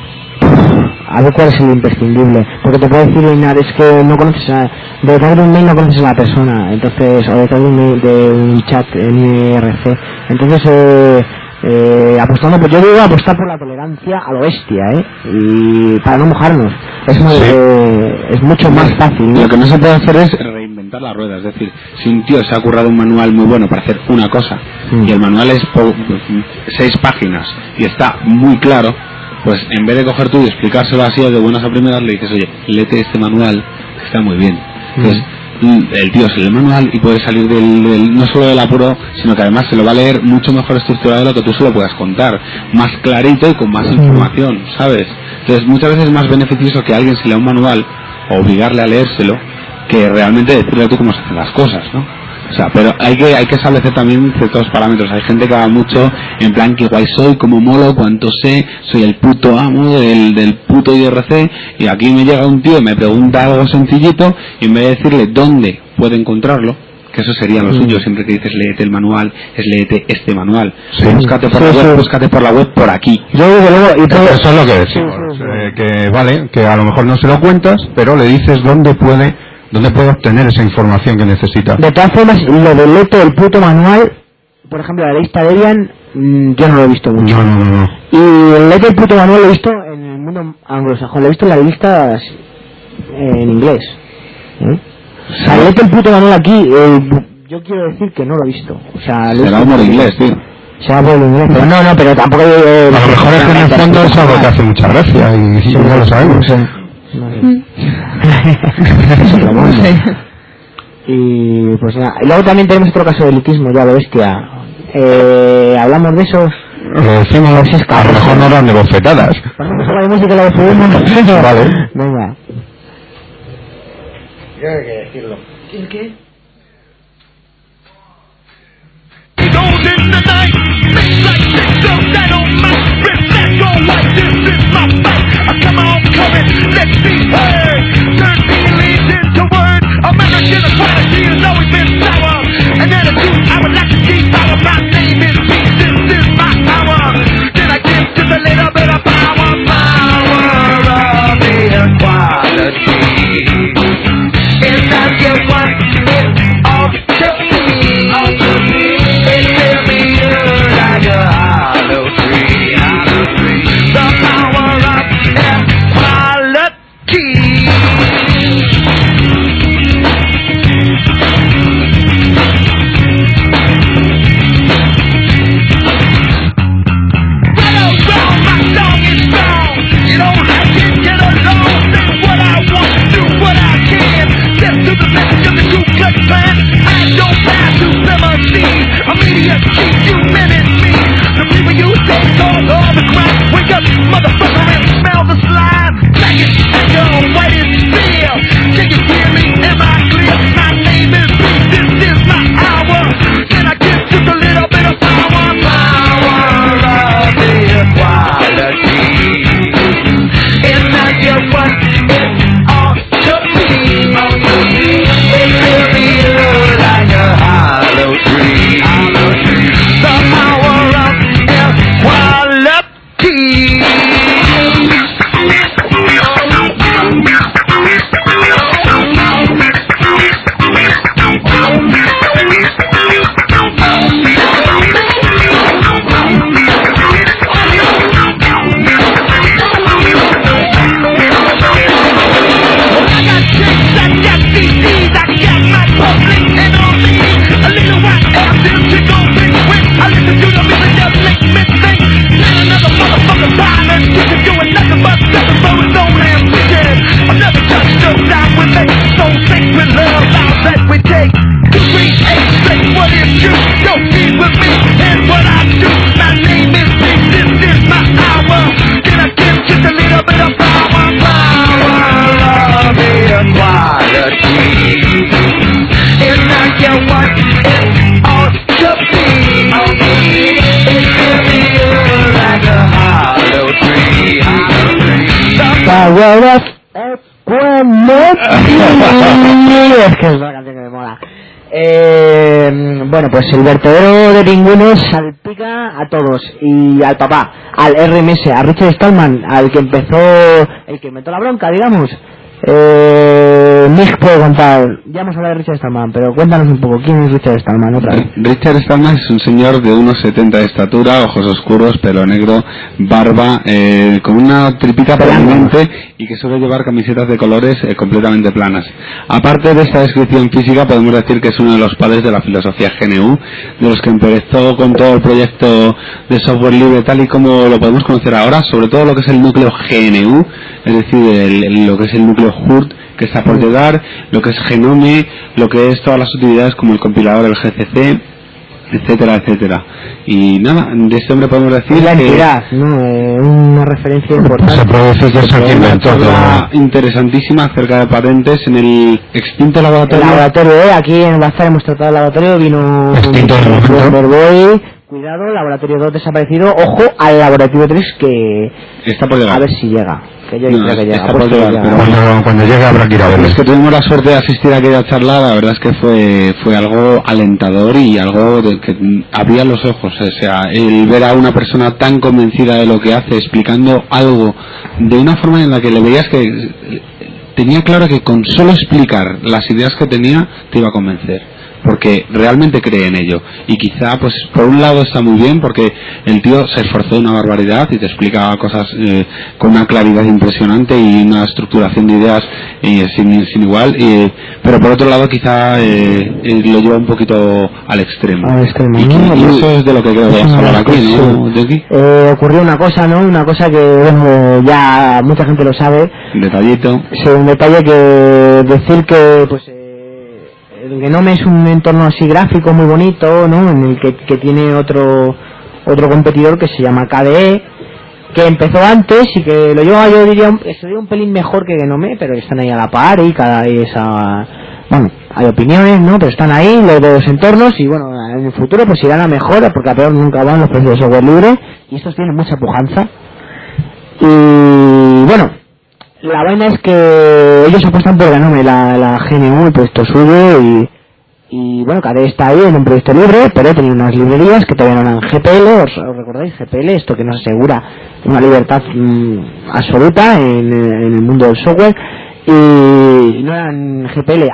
A ver cuál es el imprescindible. Porque te puedo decir, Einar, es que no conoces a... Detrás de un mail no conoces a la persona. Entonces, o detrás de un, mail, de un chat en I R C. Entonces, eh... Eh, apostando, pues yo digo apostar por la tolerancia a lo bestia, ¿eh? Y para no mojarnos es, muy, sí. eh, es mucho más fácil, ¿no? Lo que no se puede hacer es reinventar la rueda, es decir, si un tío se ha currado un manual muy bueno para hacer una cosa mm. y el manual es por seis páginas y está muy claro, pues en vez de coger tú y explicárselo así de buenas a primeras, le dices, oye, léete este manual que está muy bien. Entonces, mm. el tío se lee el manual y puede salir del, del, no solo del apuro, sino que además se lo va a leer mucho mejor estructurado de lo que tú se lo puedas contar, más clarito y con más información, ¿sabes? Entonces muchas veces es más beneficioso que alguien se lea un manual o obligarle a leérselo que realmente decirle a tú cómo se hacen las cosas, ¿no? O sea, pero hay que hay que establecer también ciertos parámetros. Hay gente que va mucho en plan que guay soy, como molo, cuánto sé, soy el puto amo del, del puto I R C, y aquí me llega un tío y me pregunta algo sencillito y en vez de decirle dónde puede encontrarlo, que eso sería lo mm. suyo, siempre que dices léete el manual, es léete este manual. Sí. Búscate por sí, la web, sí. búscate por la web por aquí. Yo desde luego, y todo... Eso es lo que decimos, sí, sí, sí. Eh, que vale, que a lo mejor no se lo cuentas, pero le dices dónde puede ¿Dónde puede obtener esa información que necesita? De todas formas, lo del leto del puto manual, por ejemplo, la lista de Debian, mmm, yo no lo he visto mucho. No, no, no, no. Y el leto del puto manual lo he visto en el mundo anglosajón, lo he visto en las listas en inglés. ¿Eh? O sea, el leto del puto manual aquí, eh, yo quiero decir que no lo he visto. O sea, será por inglés, tío. Será por el inglés, pero no, no, pero tampoco... Eh, a lo mejor es que en el fondo es algo que hace mucha gracia y sí, no lo sabemos. No sé. No sé. Y pues nada. Y luego también tenemos otro caso de elitismo, ya lo bestia. Eh, hablamos de esos. Lo decimos, a lo mejor no dan de bofetadas. Pasamos a la música y la decidimos. Vale. Venga. Yo hay que decirlo. ¿El qué? American equality has always been sour. An attitude I would like to keep out of my name is peace. This is my power. Then I give just a little bit of power, power of the equality. It's not you want, Brother Equanimity. Es que es la canción que me mola. Eh, bueno, pues el vertedero de pingüinos salpica a todos, y al papá, al R M S, a Richard Stallman, al que empezó, el que inventó la bronca, digamos. Eh, Nick puede contar, ya hemos hablado de Richard Stallman, pero cuéntanos un poco, ¿quién es Richard Stallman otra vez? Richard Stallman es un señor de unos setenta de estatura, ojos oscuros, pelo negro, barba, eh, con una tripita prominente y que suele llevar camisetas de colores eh, completamente planas. Aparte de esta descripción física, podemos decir que es uno de los padres de la filosofía G N U, de los que empezó con todo el proyecto de software libre tal y como lo podemos conocer ahora, sobre todo lo que es el núcleo G N U, es decir, el, el, lo que es el núcleo H U R T, que está por llegar, lo que es Genome, lo que es todas las utilidades como el compilador, el G C C, etcétera, etcétera. Y nada, de este hombre podemos decir la que entidad, ¿no? Eh, una referencia importante. Se puede decir que es el que una inventó charla todo. interesantísima acerca de patentes en el extinto El laboratorio. laboratorio, ¿eh? Aquí en Bazar hemos tratado el laboratorio, vino Extinto de momento. Wonderboy, cuidado, laboratorio dos desaparecido, ojo al laboratorio tres que Está por llegar. a ver si llega, que yo No, creo que llega, está pues por que llegar, llega. pero Cuando, cuando llegue habrá que ir a verlo. Los que tuvimos la suerte de asistir a aquella charla, la verdad es que fue fue algo alentador y algo de que abría los ojos. O sea, el ver a una persona tan convencida de lo que hace, explicando algo de una forma en la que le veías que tenía claro que con solo explicar las ideas que tenía te iba a convencer, porque realmente cree en ello. Y quizá, pues, por un lado está muy bien porque el tío se esforzó una barbaridad y te explica cosas eh, con una claridad impresionante y una estructuración de ideas eh, sin, sin igual, eh, pero por otro lado quizá eh, eh, lo lleva un poquito al extremo. Al extremo, y, ¿no? y eso es de lo que creo que vamos a hablar aquí, ¿no, Jackie? Eh, ocurrió una cosa, ¿no? Una cosa que, bueno, ya mucha gente lo sabe. Detallito. Sí, un detalle que decir que, pues, eh, el Genome es un entorno así gráfico muy bonito, ¿no? En el que, que tiene otro otro competidor que se llama K D E, que empezó antes y que lo lleva, yo diría, un- sería un pelín mejor que Genome, pero están ahí a la par y cada esa, bueno, hay opiniones, ¿no? Pero están ahí los de los entornos y bueno, en el futuro pues irán a mejor, porque a peor nunca van los precios de software libre y estos tienen mucha pujanza. Y bueno, la vaina es que ellos apuestan por Genome, la, la G N U, el proyecto suyo, y, y bueno, K D E está ahí en un proyecto libre, pero tenía unas librerías que todavía no eran G P L, ¿os, os recordáis? G P L, esto que nos asegura una libertad mm, absoluta en, en el mundo del software, y no eran G P L.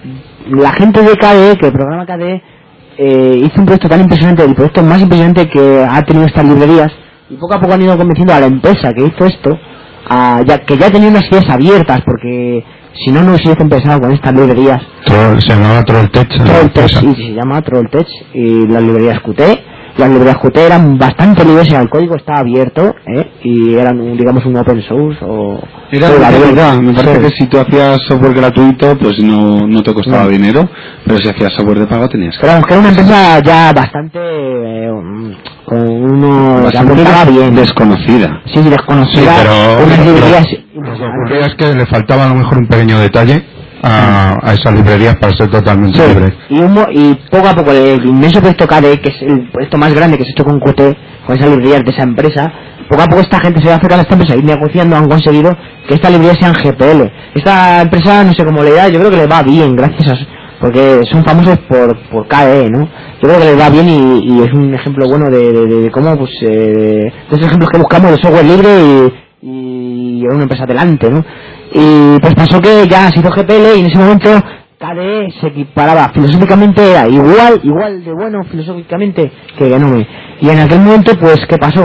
La gente de K D E, que el programa K D E, eh, hizo un proyecto tan impresionante, el proyecto más impresionante que ha tenido estas librerías, y poco a poco han ido convenciendo a la empresa que hizo esto, a, ya, que ya tenía unas ideas abiertas, porque si no, no hubiesen pensado con estas librerías. Troll, se llamaba Trolltech. Trolltech, y se llama Trolltech, y las librerías Qt. Las librerías Qt eran bastante libres, el código estaba abierto, ¿eh? Y eran, un, digamos, un open source o... Era o la verdad, me parece sí. que si tú hacías software gratuito, pues no, no te costaba No. dinero, pero si hacías software de pago tenías que... Pero vamos, que era una empresa ya bastante... Eh, con uno... que Bastante apuntaba bien. desconocida. Sí, desconocida. Sí, pero unas lo- librerías Lo que ocurría es que le faltaba a lo mejor un pequeño detalle a, a esas librerías para ser totalmente Sí, libres. y, un mo- y poco a poco el inmenso proyecto K D E, que es el proyecto más grande que se ha hecho con Qt, con esas librerías de esa empresa, poco a poco esta gente se va a acercar a esta empresa y negociando han conseguido que estas librerías sean G P L. Esta empresa, no sé cómo le da, yo creo que le va bien, gracias a... porque son famosos por, por K D E, ¿no? Yo creo que les va bien y, y es un ejemplo bueno de, de, de cómo, pues, eh, de esos ejemplos que buscamos de software libre y, y una empresa adelante, ¿no? Y pues pasó que ya se hizo G P L y en ese momento K D E se equiparaba filosóficamente, era igual, igual de bueno filosóficamente que Genome. Y en aquel momento, pues, ¿qué pasó?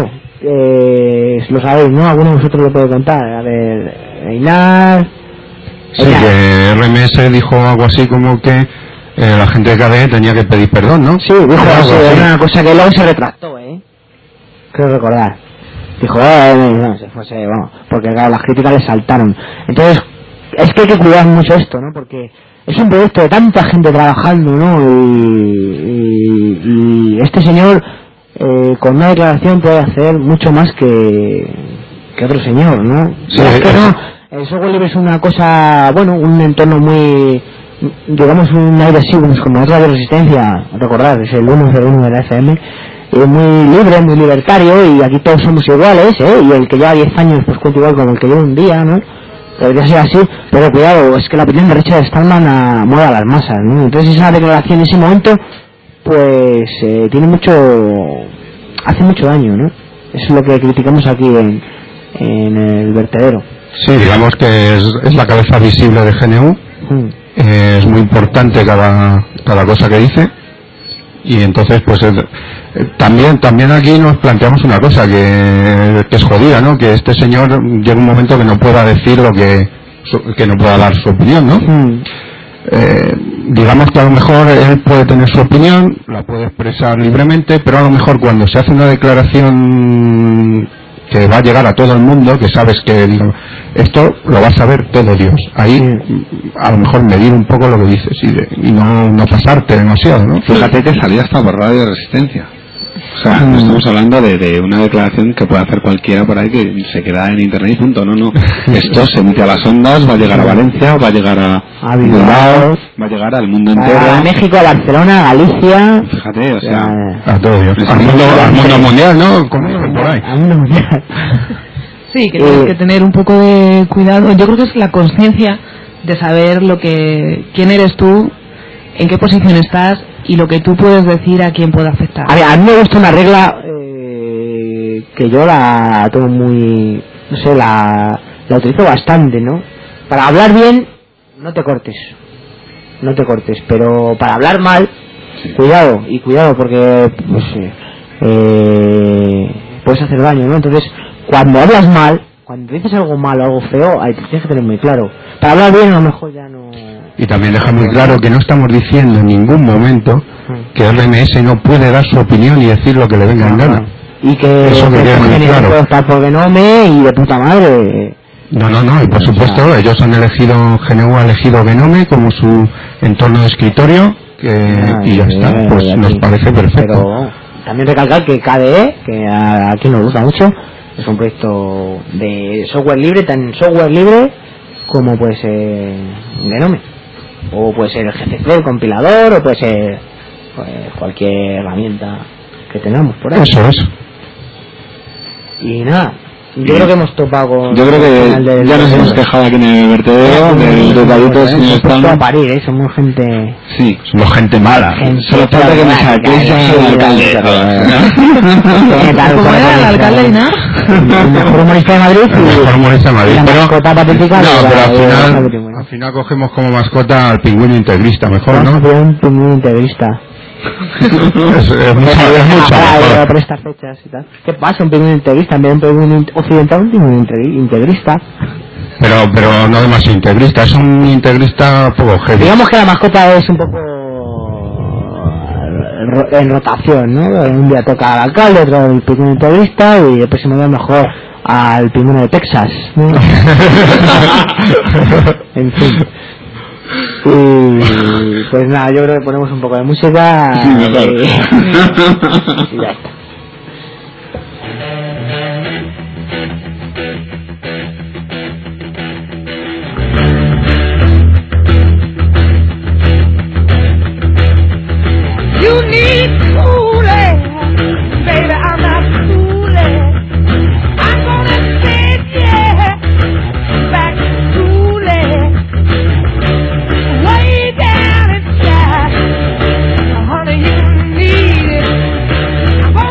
Eh, lo sabéis, ¿no? Alguno de vosotros lo puede contar. A ver, Einar... Sí, que R M S dijo algo así como que eh, la gente de K D E tenía que pedir perdón, ¿no? Sí, dijo Algo así, así. era una cosa que luego se retractó, ¿eh? Creo recordar. Dijo, eh, no, no, se fuese, vamos, porque claro, las críticas le saltaron. Entonces, es que hay que cuidar mucho esto, ¿no? Porque es un proyecto de tanta gente trabajando, ¿no? Y, y, y este señor, eh, con una declaración puede hacer mucho más que, que otro señor, ¿no? Sí, es que es- no, el software libre es una cosa, bueno, un entorno muy, digamos, un aire así, pues, como es Radio Resistencia, recordad, es el ciento uno de la F M, es muy libre, muy libertario, y aquí todos somos iguales, ¿eh? Y el que lleva diez años pues cuenta igual como el que lleva un día, ¿no? debería ser así, pero cuidado, es que la opinión de Richard Stallman a, mueve a las masas, ¿no? Entonces esa declaración en ese momento, pues eh, tiene mucho, hace mucho daño, ¿no? Eso es lo que criticamos aquí en, en el vertedero. Sí, digamos que es, es la cabeza visible de G N U, mm. eh, es muy importante cada, cada cosa que dice, y entonces pues eh, también también aquí nos planteamos una cosa que, que es jodida, ¿no? Que este señor llega un momento que no pueda decir lo que, que no pueda dar su opinión, ¿no? Mm. Eh, digamos que a lo mejor él puede tener su opinión, la puede expresar libremente, pero a lo mejor cuando se hace una declaración que va a llegar a todo el mundo, que sabes que digo, esto lo va a saber todo Dios, ahí a lo mejor medir un poco lo que dices y, de, y no, no pasarte demasiado, ¿no? Fíjate que salía hasta por Radio Resistencia. O sea, no estamos hablando de, de una declaración que puede hacer cualquiera por ahí que se queda en internet y punto. No, no. Esto se emite a las ondas, va a llegar a Valencia, va a llegar a, a Bilbao, va a llegar al mundo entero. A México, a Barcelona, a Galicia. Fíjate, o sea, a, a todo Dios. Al mundo, al mundo mundial, ¿no? Como por ahí. Al mundo mundial. Sí, que tienes que tener un poco de cuidado. Yo creo que es la conciencia de saber lo que, quién eres tú, en qué posición estás y lo que tú puedes decir a quién puede afectar. A ver, a mí me gusta una regla eh, que yo la tengo muy, no sé, la, la utilizo bastante, ¿no? Para hablar bien, no te cortes, no te cortes, pero para hablar mal, sí. cuidado, y cuidado porque pues, eh, puedes hacer daño, ¿no? Entonces, cuando hablas mal, cuando dices algo malo, algo feo, ahí tienes que tener muy claro. Para hablar bien, a lo mejor ya no... Y también deja muy claro que no estamos diciendo en ningún momento que R M S no puede dar su opinión y decir lo que le venga en gana. Y que eso que queda muy claro. Puede estar por Genome y de puta madre. No, no, no, y por supuesto ellos han elegido, G N U ha elegido Genome como su entorno de escritorio que, ah, y ya eh, está, pues eh, nos parece perfecto. Pero también recalcar que K D E, que a, aquí nos gusta mucho, es un proyecto de software libre, tan software libre como puede ser Genome. O puede ser el G C C, el compilador, o puede ser pues, cualquier herramienta que tengamos por ahí. Eso es. Y nada, yo creo que hemos topado con... Yo creo que de, ya nos hemos quejado aquí en el vertedero, del Tocaditos y nos estamos a parir, ¿eh? Somos gente... Sí, somos gente mala. Gente Solo falta que me saquéis al alcalde. ¿Cómo era el alcalde de Hinar? El mejor humorista de Madrid. El mejor humorista de Madrid. La mascota patética. No, pero al final, al final cogemos como mascota al pingüino integrista, mejor, ¿no? Un pingüino integrista. es, es mucho, es mucho para, para estas fechas y tal. ¿Qué pasa? Un pingüino integrista, en vez de un pingüino occidental, un pingüino integrista. Pero, pero no demasiado integrista, es un integrista poco heavy. Digamos que la mascota es un poco en rotación, ¿no? Un día toca al alcalde, otro el pingüino integrista y el próximo día mejor al pingüino de Texas, ¿no? En fin. Y pues nada, yo creo que ponemos un poco de música sí, y, y ya está. You need cooling, baby, I'm not fooling. I'm gonna take you back to schooling. Way down inside, honey, you need it. I'm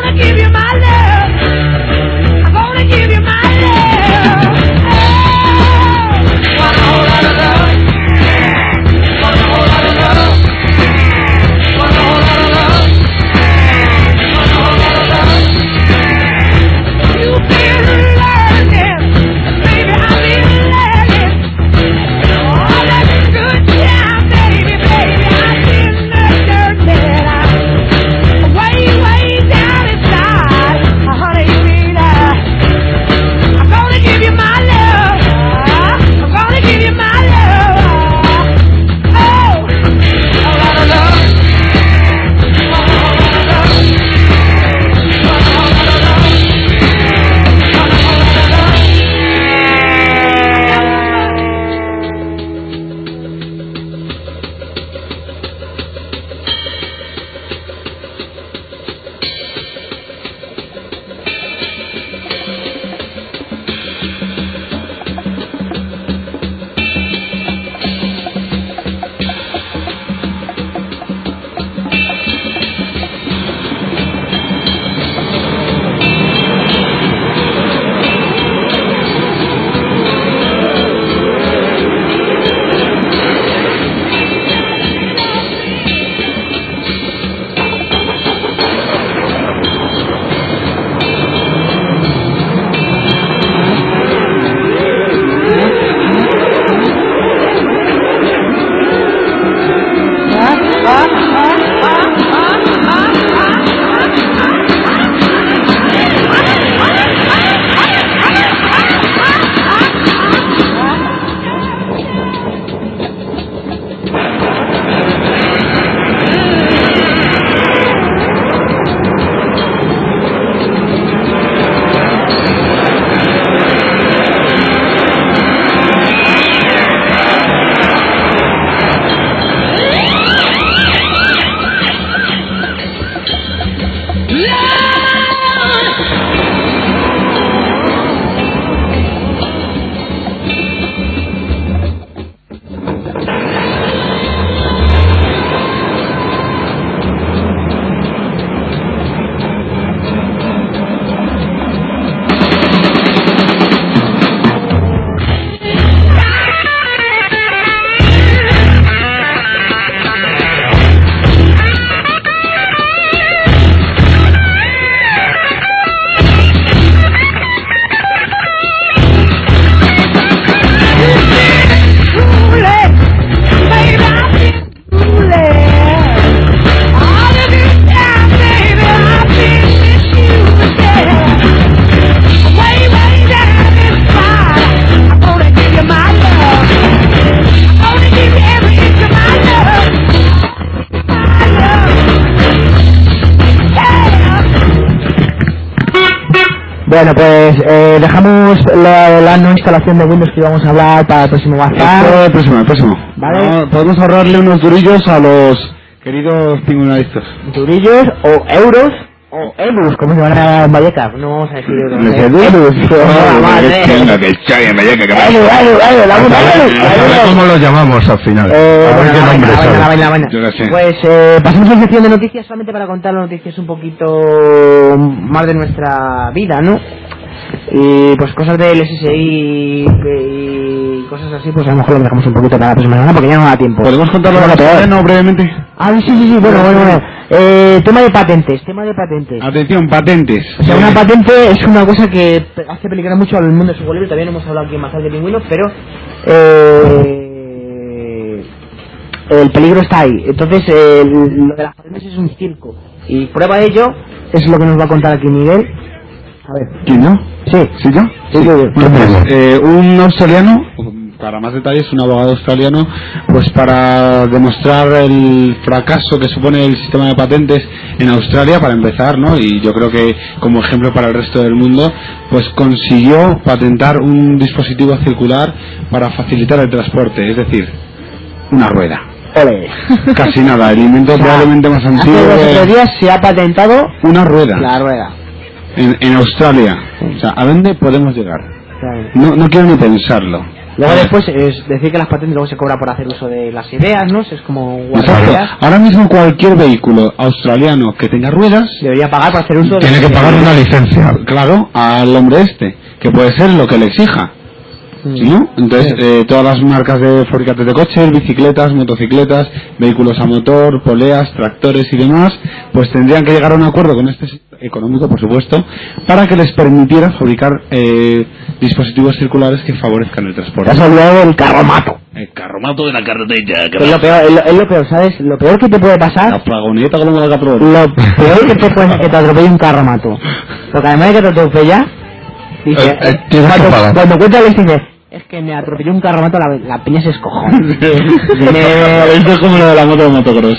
Bueno, pues eh, dejamos la, la no instalación de Windows que íbamos a hablar para el próximo WhatsApp. El próximo, el próximo. Vale. No, podemos ahorrarle unos durillos a los queridos pingüinadictos. Durillos o euros o euros, como se van a en Vallecas. No vamos a decir euros. ¿Les ¿eh? euros? Euros, que mola más, ¿eh? Venga, que chai en Vallecas, que me- Euros, euros, euros, la puta, euros, A ver euros. cómo lo llamamos al final. Eh, A ver bueno, qué la nombre vaina, la vaina, la sale. vaina, la vaina. Yo qué sé. Pues eh, pasamos a la sección de noticias solamente para contar las noticias un poquito más de nuestra vida, ¿no? Y pues cosas del S S I y cosas así, pues a lo mejor lo dejamos un poquito para la próxima semana porque ya no da tiempo. ¿Podemos contarlo Bueno, a peor. no brevemente? Ah, sí, sí, sí, bueno, bueno, bueno. Eh, tema de patentes, tema de patentes. Atención, patentes. O sea, una patente es una cosa que pe- hace peligrar mucho al mundo de su libre. Todavía no hemos hablado aquí en Mazal de Pingüinos, pero eh, el peligro está ahí. Entonces, eh, lo de las patentes es un circo. Y prueba de ello es lo que nos va a contar aquí Miguel. A ver. ¿Quién no? Sí. ¿Sí yo? Sí, sí, sí. Bueno, pues, eh, un australiano, para más detalles, un abogado australiano, pues para demostrar el fracaso que supone el sistema de patentes en Australia, para empezar, ¿no? Y yo creo que como ejemplo para el resto del mundo, pues consiguió patentar un dispositivo circular para facilitar el transporte, es decir, una rueda. Ole. Casi nada, el invento O sea, probablemente más antiguo hace dos o tres de días se ha patentado una rueda la rueda. en, en Australia. O sea, ¿a dónde podemos llegar? Claro. No, no quiero ni pensarlo. Luego después es decir que las patentes luego se cobra por hacer uso de las ideas, ¿no? Es como guardar Exacto. ideas. Ahora mismo cualquier vehículo australiano que tenga ruedas Debería pagar por hacer uso de Tiene que pagar una licencia. claro, al hombre este, que puede ser lo que le exija. ¿Sí, no? Entonces, eh, todas las marcas de fabricantes de coches, bicicletas, motocicletas, vehículos a motor, poleas, tractores y demás, pues tendrían que llegar a un acuerdo con este sector económico, por supuesto, para que les permitiera fabricar eh, dispositivos circulares que favorezcan el Te transporte. has olvidado del carromato. El carromato de la carretera, Es lo peor, es lo, es lo peor, ¿sabes? Lo peor que te puede pasar, la fragoneta como la caprón. lo peor que te puede que te atropelle un carromato. Porque además de que te atropella, dice, Eh, eh, tienes que cuando, pagar. cuando cuenta la historia, es que me atropelló un carromato, la, la peña se escojó. Esto es como lo de la moto de motocross.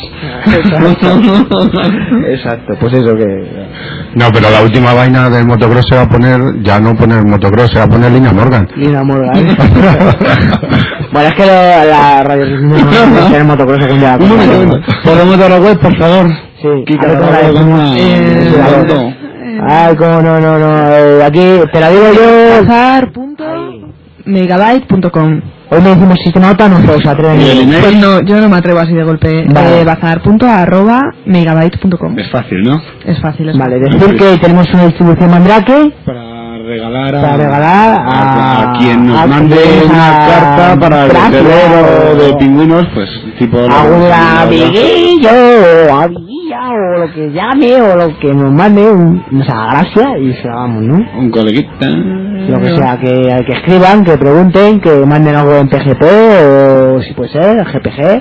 Exacto, pues eso que... No, pero la última vaina del motocross se va a poner, ya no poner motocross, se va a poner Lina Morgan. Lina Morgan. Bueno, es que lo- la radio no va a tener motocross algún día. Un momento, un momento. ¿Podemos dar la web, por favor? Sí, Quita a ver cómo la la decimos. web, Eh, sí, a ver. alto. Ay, cómo no, no, no. eh, aquí te la digo yo. bazar punto megabyte punto com. Hoy me decimos sistema OTA, no se atreven. ¿Y el email? Pues no, yo no me atrevo así de golpe. Vale. Eh, bazar punto arroba megabyte punto com. Es fácil, ¿no? Es fácil, es Vale, fácil. decir que tenemos una distribución Mandrake Para regalar a, para regalar a, a, a quien nos a- mande una a- carta para el gracias. vertedero de pingüinos, pues tipo... a un lo- amiguillo o amiguilla o lo que llame o lo que nos mande, un, nos haga gracia y se lo hagamos, ¿no? Un coleguita. Lo que sea, que, que escriban, que pregunten, que manden algo en P G P o si puede ser, G P G.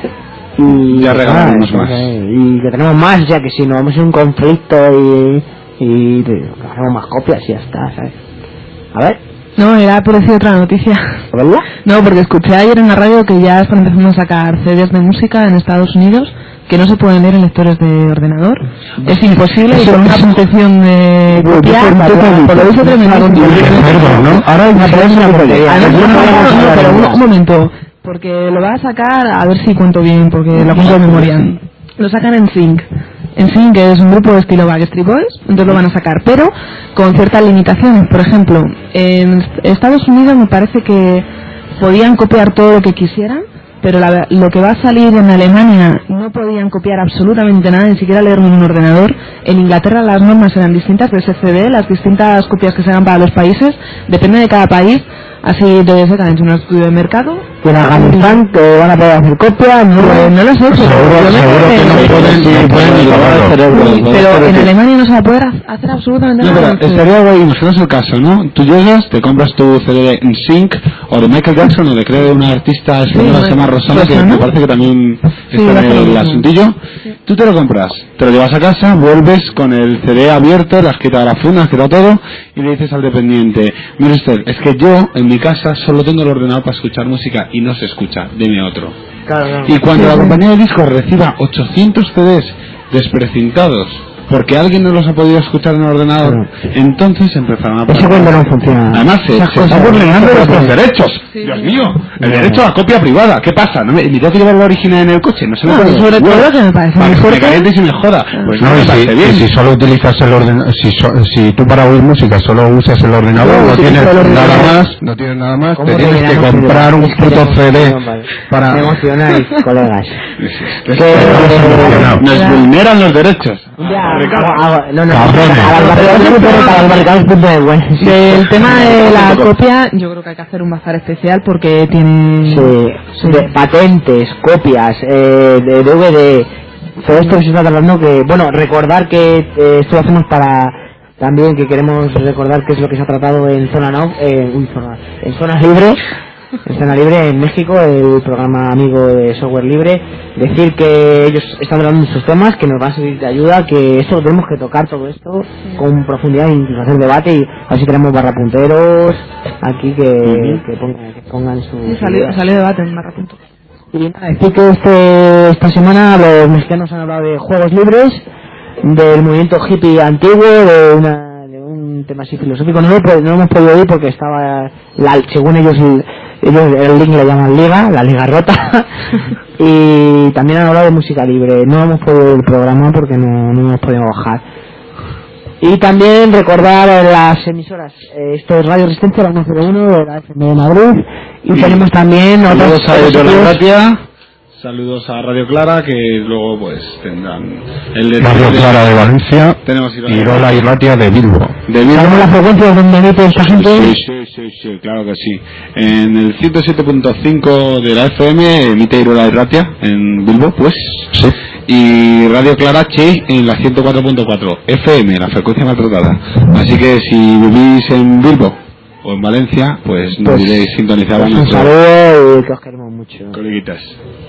Y Ya regalaremos ah, más. eh, Y que tenemos más, ya que si no vamos en un conflicto y, y hacemos más copias y ya está, ¿sabes? A ver, No, era por decir otra noticia. ¿verdad? No, porque escuché ayer en la radio que ya están empezando a sacar C Ds de música en Estados Unidos que no se pueden leer en lectores de ordenador. Es imposible y con una protección de copiar, por lo visto tremenda Perdón, ¿no? Ahora hay una pregunta que Además, yo no no, voy a no, saber pero un, nada. un momento, porque lo va a sacar, a ver si cuento bien, porque lo cuento de memoria. Lo sacan en Sync. En Sync, que es un grupo de estilo Backstreet Boys, entonces lo van a sacar, pero con ciertas limitaciones. Por ejemplo, en Estados Unidos me parece que podían copiar todo lo que quisieran, pero la- lo que va a salir en Alemania no podían copiar absolutamente nada, ni siquiera leerlo en un ordenador. En Inglaterra las normas eran distintas de ese C D, las distintas copias que se hagan para los países, depende de cada país. Así debe ser, han hecho un estudio de mercado. Que en Afganistán que van a poder hacer copias, ¿no? Pues no lo sé, pero Seguro- yo me seguro creo que no pueden- no pueden ni lavar el lavarlo. cerebro. Sí, Puede pero ser en que- Alemania no se va a poder ha- hacer absolutamente No, nada. pero estaría guay, imaginaos el caso, ¿no? Tú llegas, te compras tu C D de N Sync o de Michael Jackson o de creo de una artista española que se llama Rosana, que Rosana. me parece que también Sí, está va a en ser lo el mismo. asuntillo. Tú te lo compras, te lo llevas a casa, vuelves con el C D abierto, le has quitado la funda, has quitado todo y le dices al dependiente, mire usted, es que yo en mi casa solo tengo el ordenador para escuchar música y no se escucha, deme otro. Claro, claro. Y cuando Sí, la sí. compañía de discos reciba ochocientos C Ds desprecintados porque alguien no los ha podido escuchar en el ordenador, sí. entonces empezaron a... Ese cuento no funciona. Además, se, se está vulnerando nuestros derechos. Sí, Dios mío, el sí. derecho a la copia privada. ¿Qué pasa? ¿No me, ¿me tengo que llevar la original en el coche? No se me no, puede... Sobre todo que me parece para mejor que me caliente y se me joda. Pues no, no me y parece si, bien. Y si solo utilizas el ordenador, si, so, si tú para oír música solo usas el ordenador, no, no tienes nada más, no tienes nada más, te tienes que comprar un puto C D para... Me emocionáis, colegas. Nos vulneran los derechos. Ya, no, no, el tema de la copia, yo creo que hay que hacer un bazar especial porque tiene... Sí, de patentes, copias, eh, de D V D, todo esto que se está tratando que... Bueno, recordar que eh, esto lo hacemos para... También que queremos recordar qué es lo que se ha tratado en Zona No, eh, uy, zona, en Zona Libre, en Zona Libre en México, el programa amigo de Software Libre. Decir que ellos están hablando de sus temas, que nos van a servir de ayuda, que esto lo tenemos que tocar todo esto con profundidad e incluso hacer debate, y así tenemos barrapunteros aquí que, uh-huh. que, pongan, que pongan su... Sí, salió, salió debate en barrapunto. Y nada, decir que este, esta semana los mexicanos han hablado de juegos libres, del movimiento hippie antiguo, de una de un tema así filosófico. No lo, no lo hemos podido oír porque estaba, la, según ellos, el, ellos el link le llaman liga, la liga rota. Y también han hablado de música libre. No hemos podido oír el programa porque no, no hemos podido bajar. Y también recordar las emisoras. Eh, esto es Radio Resistencia, la uno cero uno de la F M de Madrid. Y sí. tenemos también otras... Saludos a Radio Clara, que luego pues tendrán el de Radio de Clara de Valencia, tenemos y Rola y Ratia de Bilbo. ¿De Bilbo? ¿Sabemos la frecuencia donde emite esta gente? Sí, sí, sí, sí, claro que sí. En el ciento siete punto cinco de la F M emite Rola y Ratia en Bilbo, pues. Sí. Y Radio Clara Che en la ciento cuatro punto cuatro F M, la frecuencia maltratada. Así que si vivís en Bilbo o en Valencia, pues no pues, diréis sintonizar pues a nuestro... Un saludo y que os queremos mucho. Coleguitas.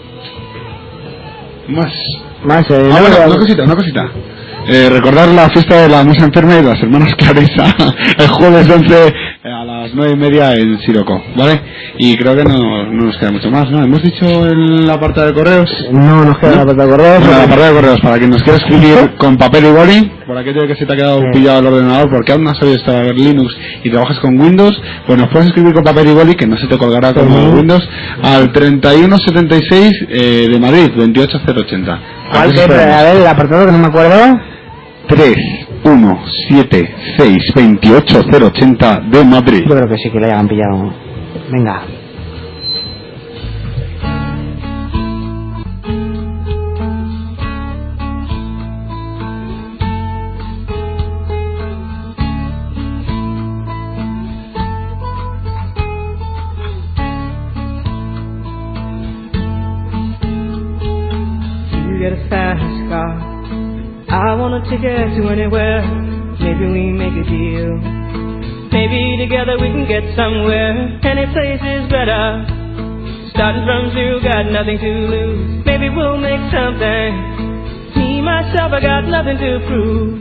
Más. Más, eh, ah, no, bueno, no, una cosita, una cosita. Eh, recordar la fiesta de la musa enferma y de las hermanas Clarisa el jueves once a las nueve y media en Siroco, ¿vale? Y creo que no, no nos queda mucho más, ¿no? ¿Hemos dicho el apartado de correos? No nos queda ¿no? el apartado de correos. Bueno, el apartado de correos, para quien nos quiera escribir con papel y boli, por aquello que se te ha quedado sí. pillado el ordenador, porque aún no has oído estar Linux y trabajas con Windows, pues nos puedes escribir con papel y boli, que no se te colgará como sí. Windows, al treinta y uno setenta y seis eh, de Madrid, veintiocho cero ochenta. ¿Cuál que, a ver, el apartado que no me acuerdo? tres uno siete seis veintiocho cero ochenta de Madrid. Yo creo que sí que le hayan pillado. Venga. You get a fast car, I want a ticket to anywhere. Maybe we make a deal. Maybe together we can get somewhere. Any place is better. Starting from zero, got nothing to lose. Maybe we'll make something. Me, myself, I got nothing to prove.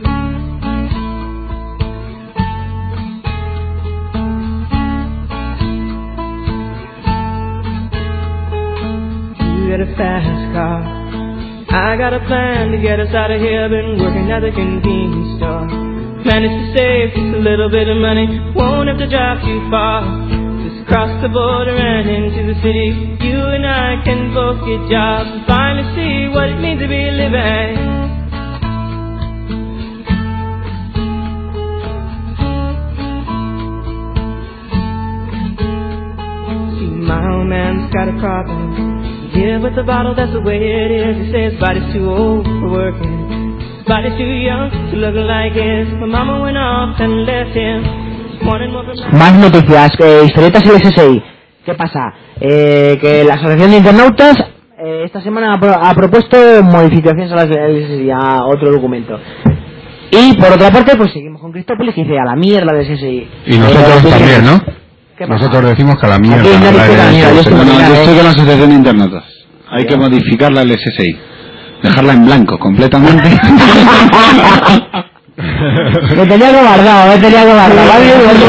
You get a fast car, I got a plan to get us out of here. Been working at the convenience store. Managed to save just a little bit of money. Won't have to drive too far. Just cross the border and into the city. You and I can both get jobs and finally see what it means to be living. See, my old man's got a problem. Yeah, but the bottle, that's the way it is. He says his body's too old for working. His body's too young to look like his. My mama went off and left him. Más noticias, eh, historietas y el S S I. ¿Qué pasa? Eh, que la Asociación de Internautas eh, esta semana ha, pro, ha propuesto modificaciones a las del S S I, a otro documento. Y por otra parte, pues seguimos con Cristópolis, que dice a la mierda del S S I. Y nosotros eh, también, ¿no? Nosotros decimos que a la mierda. Aquí, la la la mierda, yo, no, no, yo estoy con la Asociación de Internautas. Hay que modificar la L S S I. Dejarla en blanco, completamente. Me tenía que guardar, me tenía que guardar.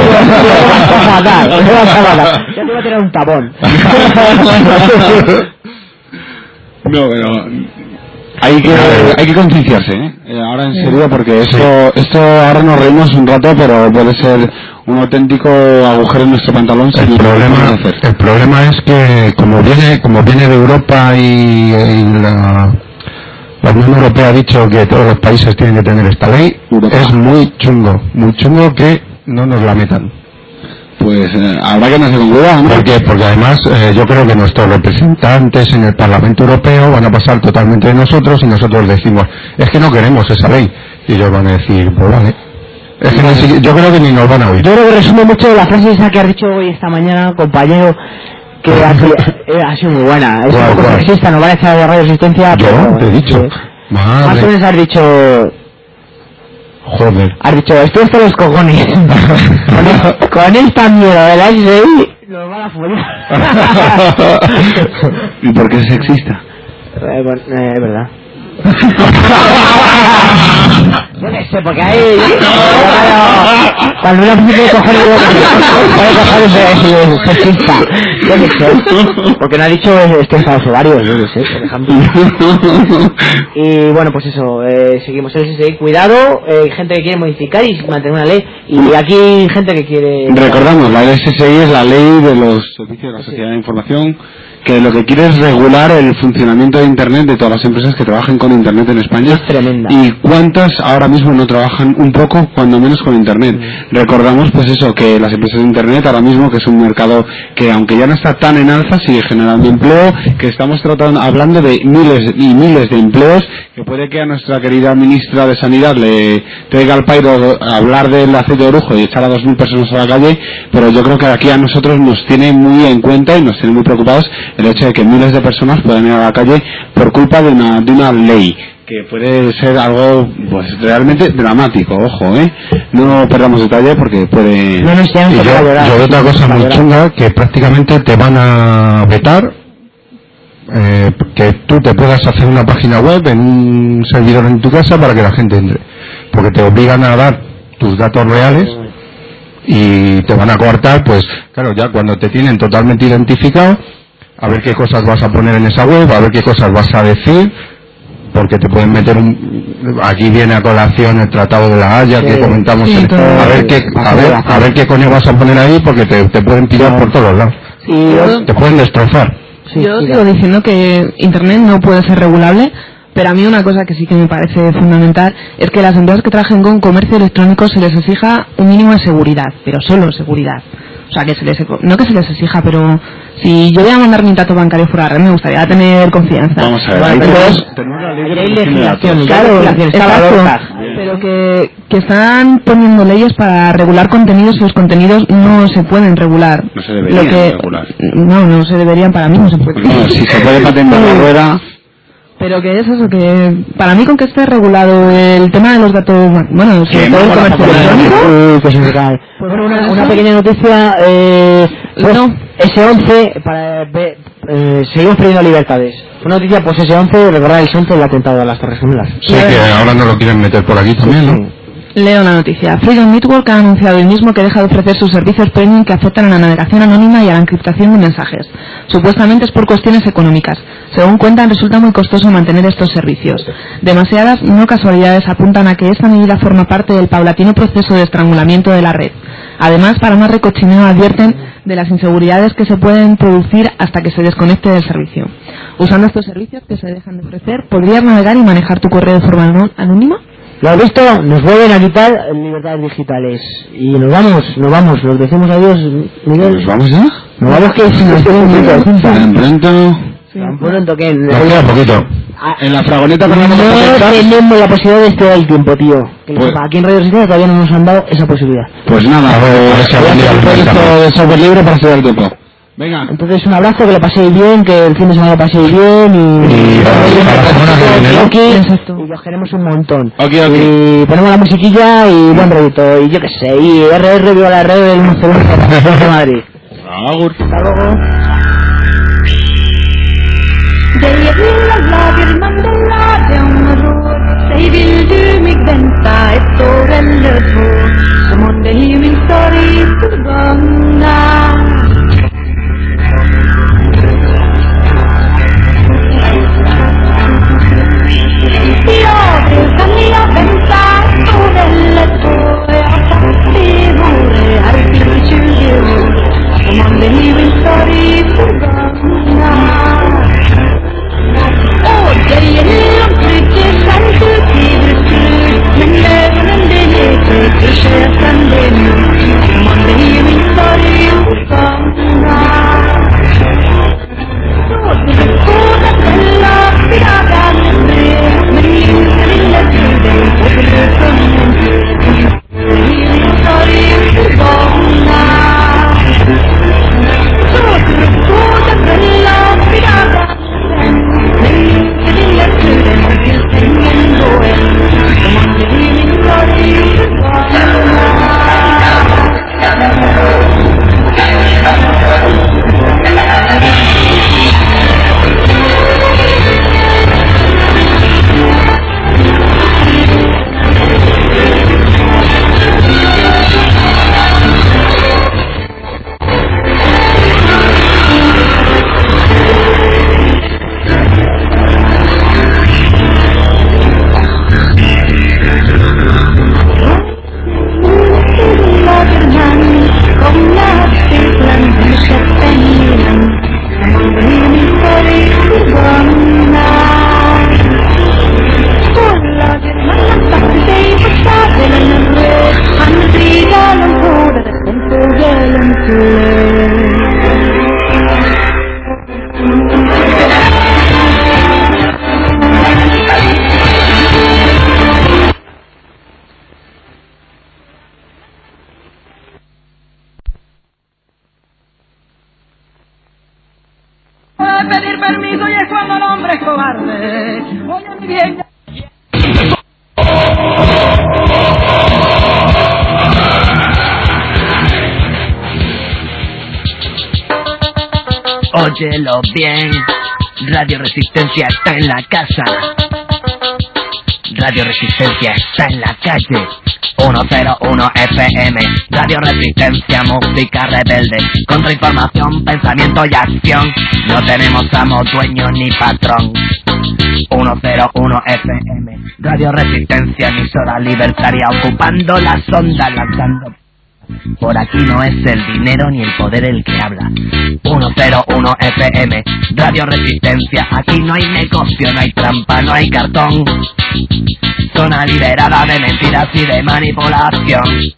Ya te voy a tirar un tapón. No, pero Hay que, hay que concienciarse, ¿eh? Eh, ahora en serio, porque esto, esto ahora nos reímos un rato, pero puede ser un auténtico agujero en nuestro pantalón. El problema, el problema es que como viene, como viene de Europa y, y la, la Unión Europea ha dicho que todos los países tienen que tener esta ley, Europa. Es muy chungo, muy chungo que no nos la metan. Pues eh, habrá que nacer con cuidado, ¿no? ¿Por qué? Porque además eh, yo creo que nuestros representantes en el Parlamento Europeo van a pasar totalmente de nosotros y nosotros decimos, es que no queremos esa ley. Y ellos van a decir, pues vale. Es que vale. Ni, yo creo que ni nos van a oír. Yo creo que resume mucho la frase esa que has dicho hoy esta mañana, compañero, que ha, eh, ha sido muy buena. Es un poco sexista, nos van a echar de Radio Resistencia. Yo pero, te he dicho. Eh, más o menos has dicho... Joder. Has dicho, esto es de los cojones. con, con esta mierda de la S S I nos van a follar. ¿Y por qué es sexista? Eh, bueno, eh, es verdad. Yo qué sé, porque ahí... Cuando una persona de cojones... Puede cojones es sexista. Yo qué sé. Porque no ha dicho estos ovarios, yo qué sé, por ejemplo. Y bueno, pues eso, eh, seguimos el S S I. Cuidado, eh, gente que quiere modificar y mantener una ley. Y aquí gente que quiere... Recordamos, la S S I es la ley de los servicios de la sociedad de información, que lo que quiere es regular el funcionamiento de Internet de todas las empresas que trabajen con Internet en España. Es tremenda. Y cuántas ahora mismo no trabajan un poco, cuando menos, con Internet. Mm. Recordamos, pues eso, que las empresas de Internet ahora mismo, que es un mercado que aunque ya no está tan en alza, sigue generando empleo, que estamos tratando, hablando de miles y miles de empleos, que puede que a nuestra querida ministra de Sanidad le traiga al pairo hablar del aceite de orujo y echar a dos mil personas a la calle, pero yo creo que aquí a nosotros nos tiene muy en cuenta y nos tiene muy preocupados el hecho de que miles de personas puedan ir a la calle por culpa de una, de una ley que puede ser algo pues realmente dramático, ojo, eh no perdamos detalle porque puede... No nos y yo, yo otra cosa muy chunga, que prácticamente te van a vetar eh, que tú te puedas hacer una página web en un servidor en tu casa para que la gente entre, porque te obligan a dar tus datos reales y te van a coartar, pues claro, ya cuando te tienen totalmente identificado, a ver qué cosas vas a poner en esa web, a ver qué cosas vas a decir, porque te pueden meter un... Aquí viene a colación el Tratado de la Haya, sí, que comentamos, sí, en... a ver qué a ver, a ver qué coño vas a poner ahí, porque te, te pueden pillar por todos lados, sí, yo... te pueden destrozar. Sí, yo sigo diciendo que Internet no puede ser regulable, pero a mí una cosa que sí que me parece fundamental es que las empresas que trabajen con comercio electrónico se les exija un mínimo de seguridad, pero solo seguridad. O sea, que se les, no que se les exija, pero si yo voy a mandar mi dato bancario fuera de red, me gustaría tener confianza. Vamos a ver, vale, entonces, tenemos la ley de legislación, claro, exacto, pero que, que están poniendo leyes para regular contenidos y los contenidos no se pueden regular. No se deberían Lo que, regular. No, no se deberían, para mí no se puede. No, si se puede patentar la rueda... Pero que es eso, que para mí con que esté regulado el tema de los datos, bueno, sobre todo el comercio electrónico, pues es pues bueno, una, una pequeña noticia, eh, pues no. ese once, para, eh, seguimos perdiendo libertades. Una noticia, pues ese once, recordar el once del atentado a las Torres Gemelas. Sí, que ahora no lo quieren meter por aquí también, ¿no? Sí. Leo la noticia. Freedom Network ha anunciado el mismo que deja de ofrecer sus servicios premium que afectan a la navegación anónima y a la encriptación de mensajes. Supuestamente es por cuestiones económicas. Según cuentan, resulta muy costoso mantener estos servicios. Demasiadas no casualidades apuntan a que esta medida forma parte del paulatino proceso de estrangulamiento de la red. Además, para más recochineo advierten de las inseguridades que se pueden producir hasta que se desconecte del servicio. Usando estos servicios que se dejan de ofrecer, ¿podrías navegar y manejar tu correo de forma anónima? ¿Lo has visto? Nos vuelven a quitar libertades digitales. Y nos vamos, nos vamos, nos decimos adiós, Miguel. ¿Nos vamos ya? Nos vamos que si nos tienen muy tan pronto. Tan pronto que... Nos queda poquito. En la fragoneta para no tenemos la posibilidad de estudiar el tiempo, tío. Que pues, aquí en Radio Resistencia todavía no nos han dado esa posibilidad. Pues nada, a ver, a ver si algún día lo de software libre para estudiar el tiempo. Venga. Entonces un abrazo, que lo paséis bien, que el fin de semana lo paséis bien y... Y y os queremos un montón. Okay, okay. Y ponemos la musiquilla y buen rollito, y yo qué sé, y R R viva la red del Barcelona de Madrid. Agur. Hasta luego. Det lilla lager Mandela down road. Säg, vill du mig vänta ett år eller två, som om det är min story förgångna. Thank you. hoy es cuando el hombre es cobarde. Oye mi bien. Óyelo bien, Radio Resistencia está en la casa. Radio Resistencia está en la calle. ciento uno F M, Radio Resistencia, música rebelde, contrainformación, pensamiento y acción. No tenemos amo, dueño ni patrón. ciento uno F M, Radio Resistencia, emisora libertaria, ocupando las ondas, lanzando. Por aquí no es el dinero ni el poder el que habla. ciento uno F M, Radio Resistencia. Aquí no hay negocio, no hay trampa, no hay cartón. Zona liberada de mentiras y de manipulación.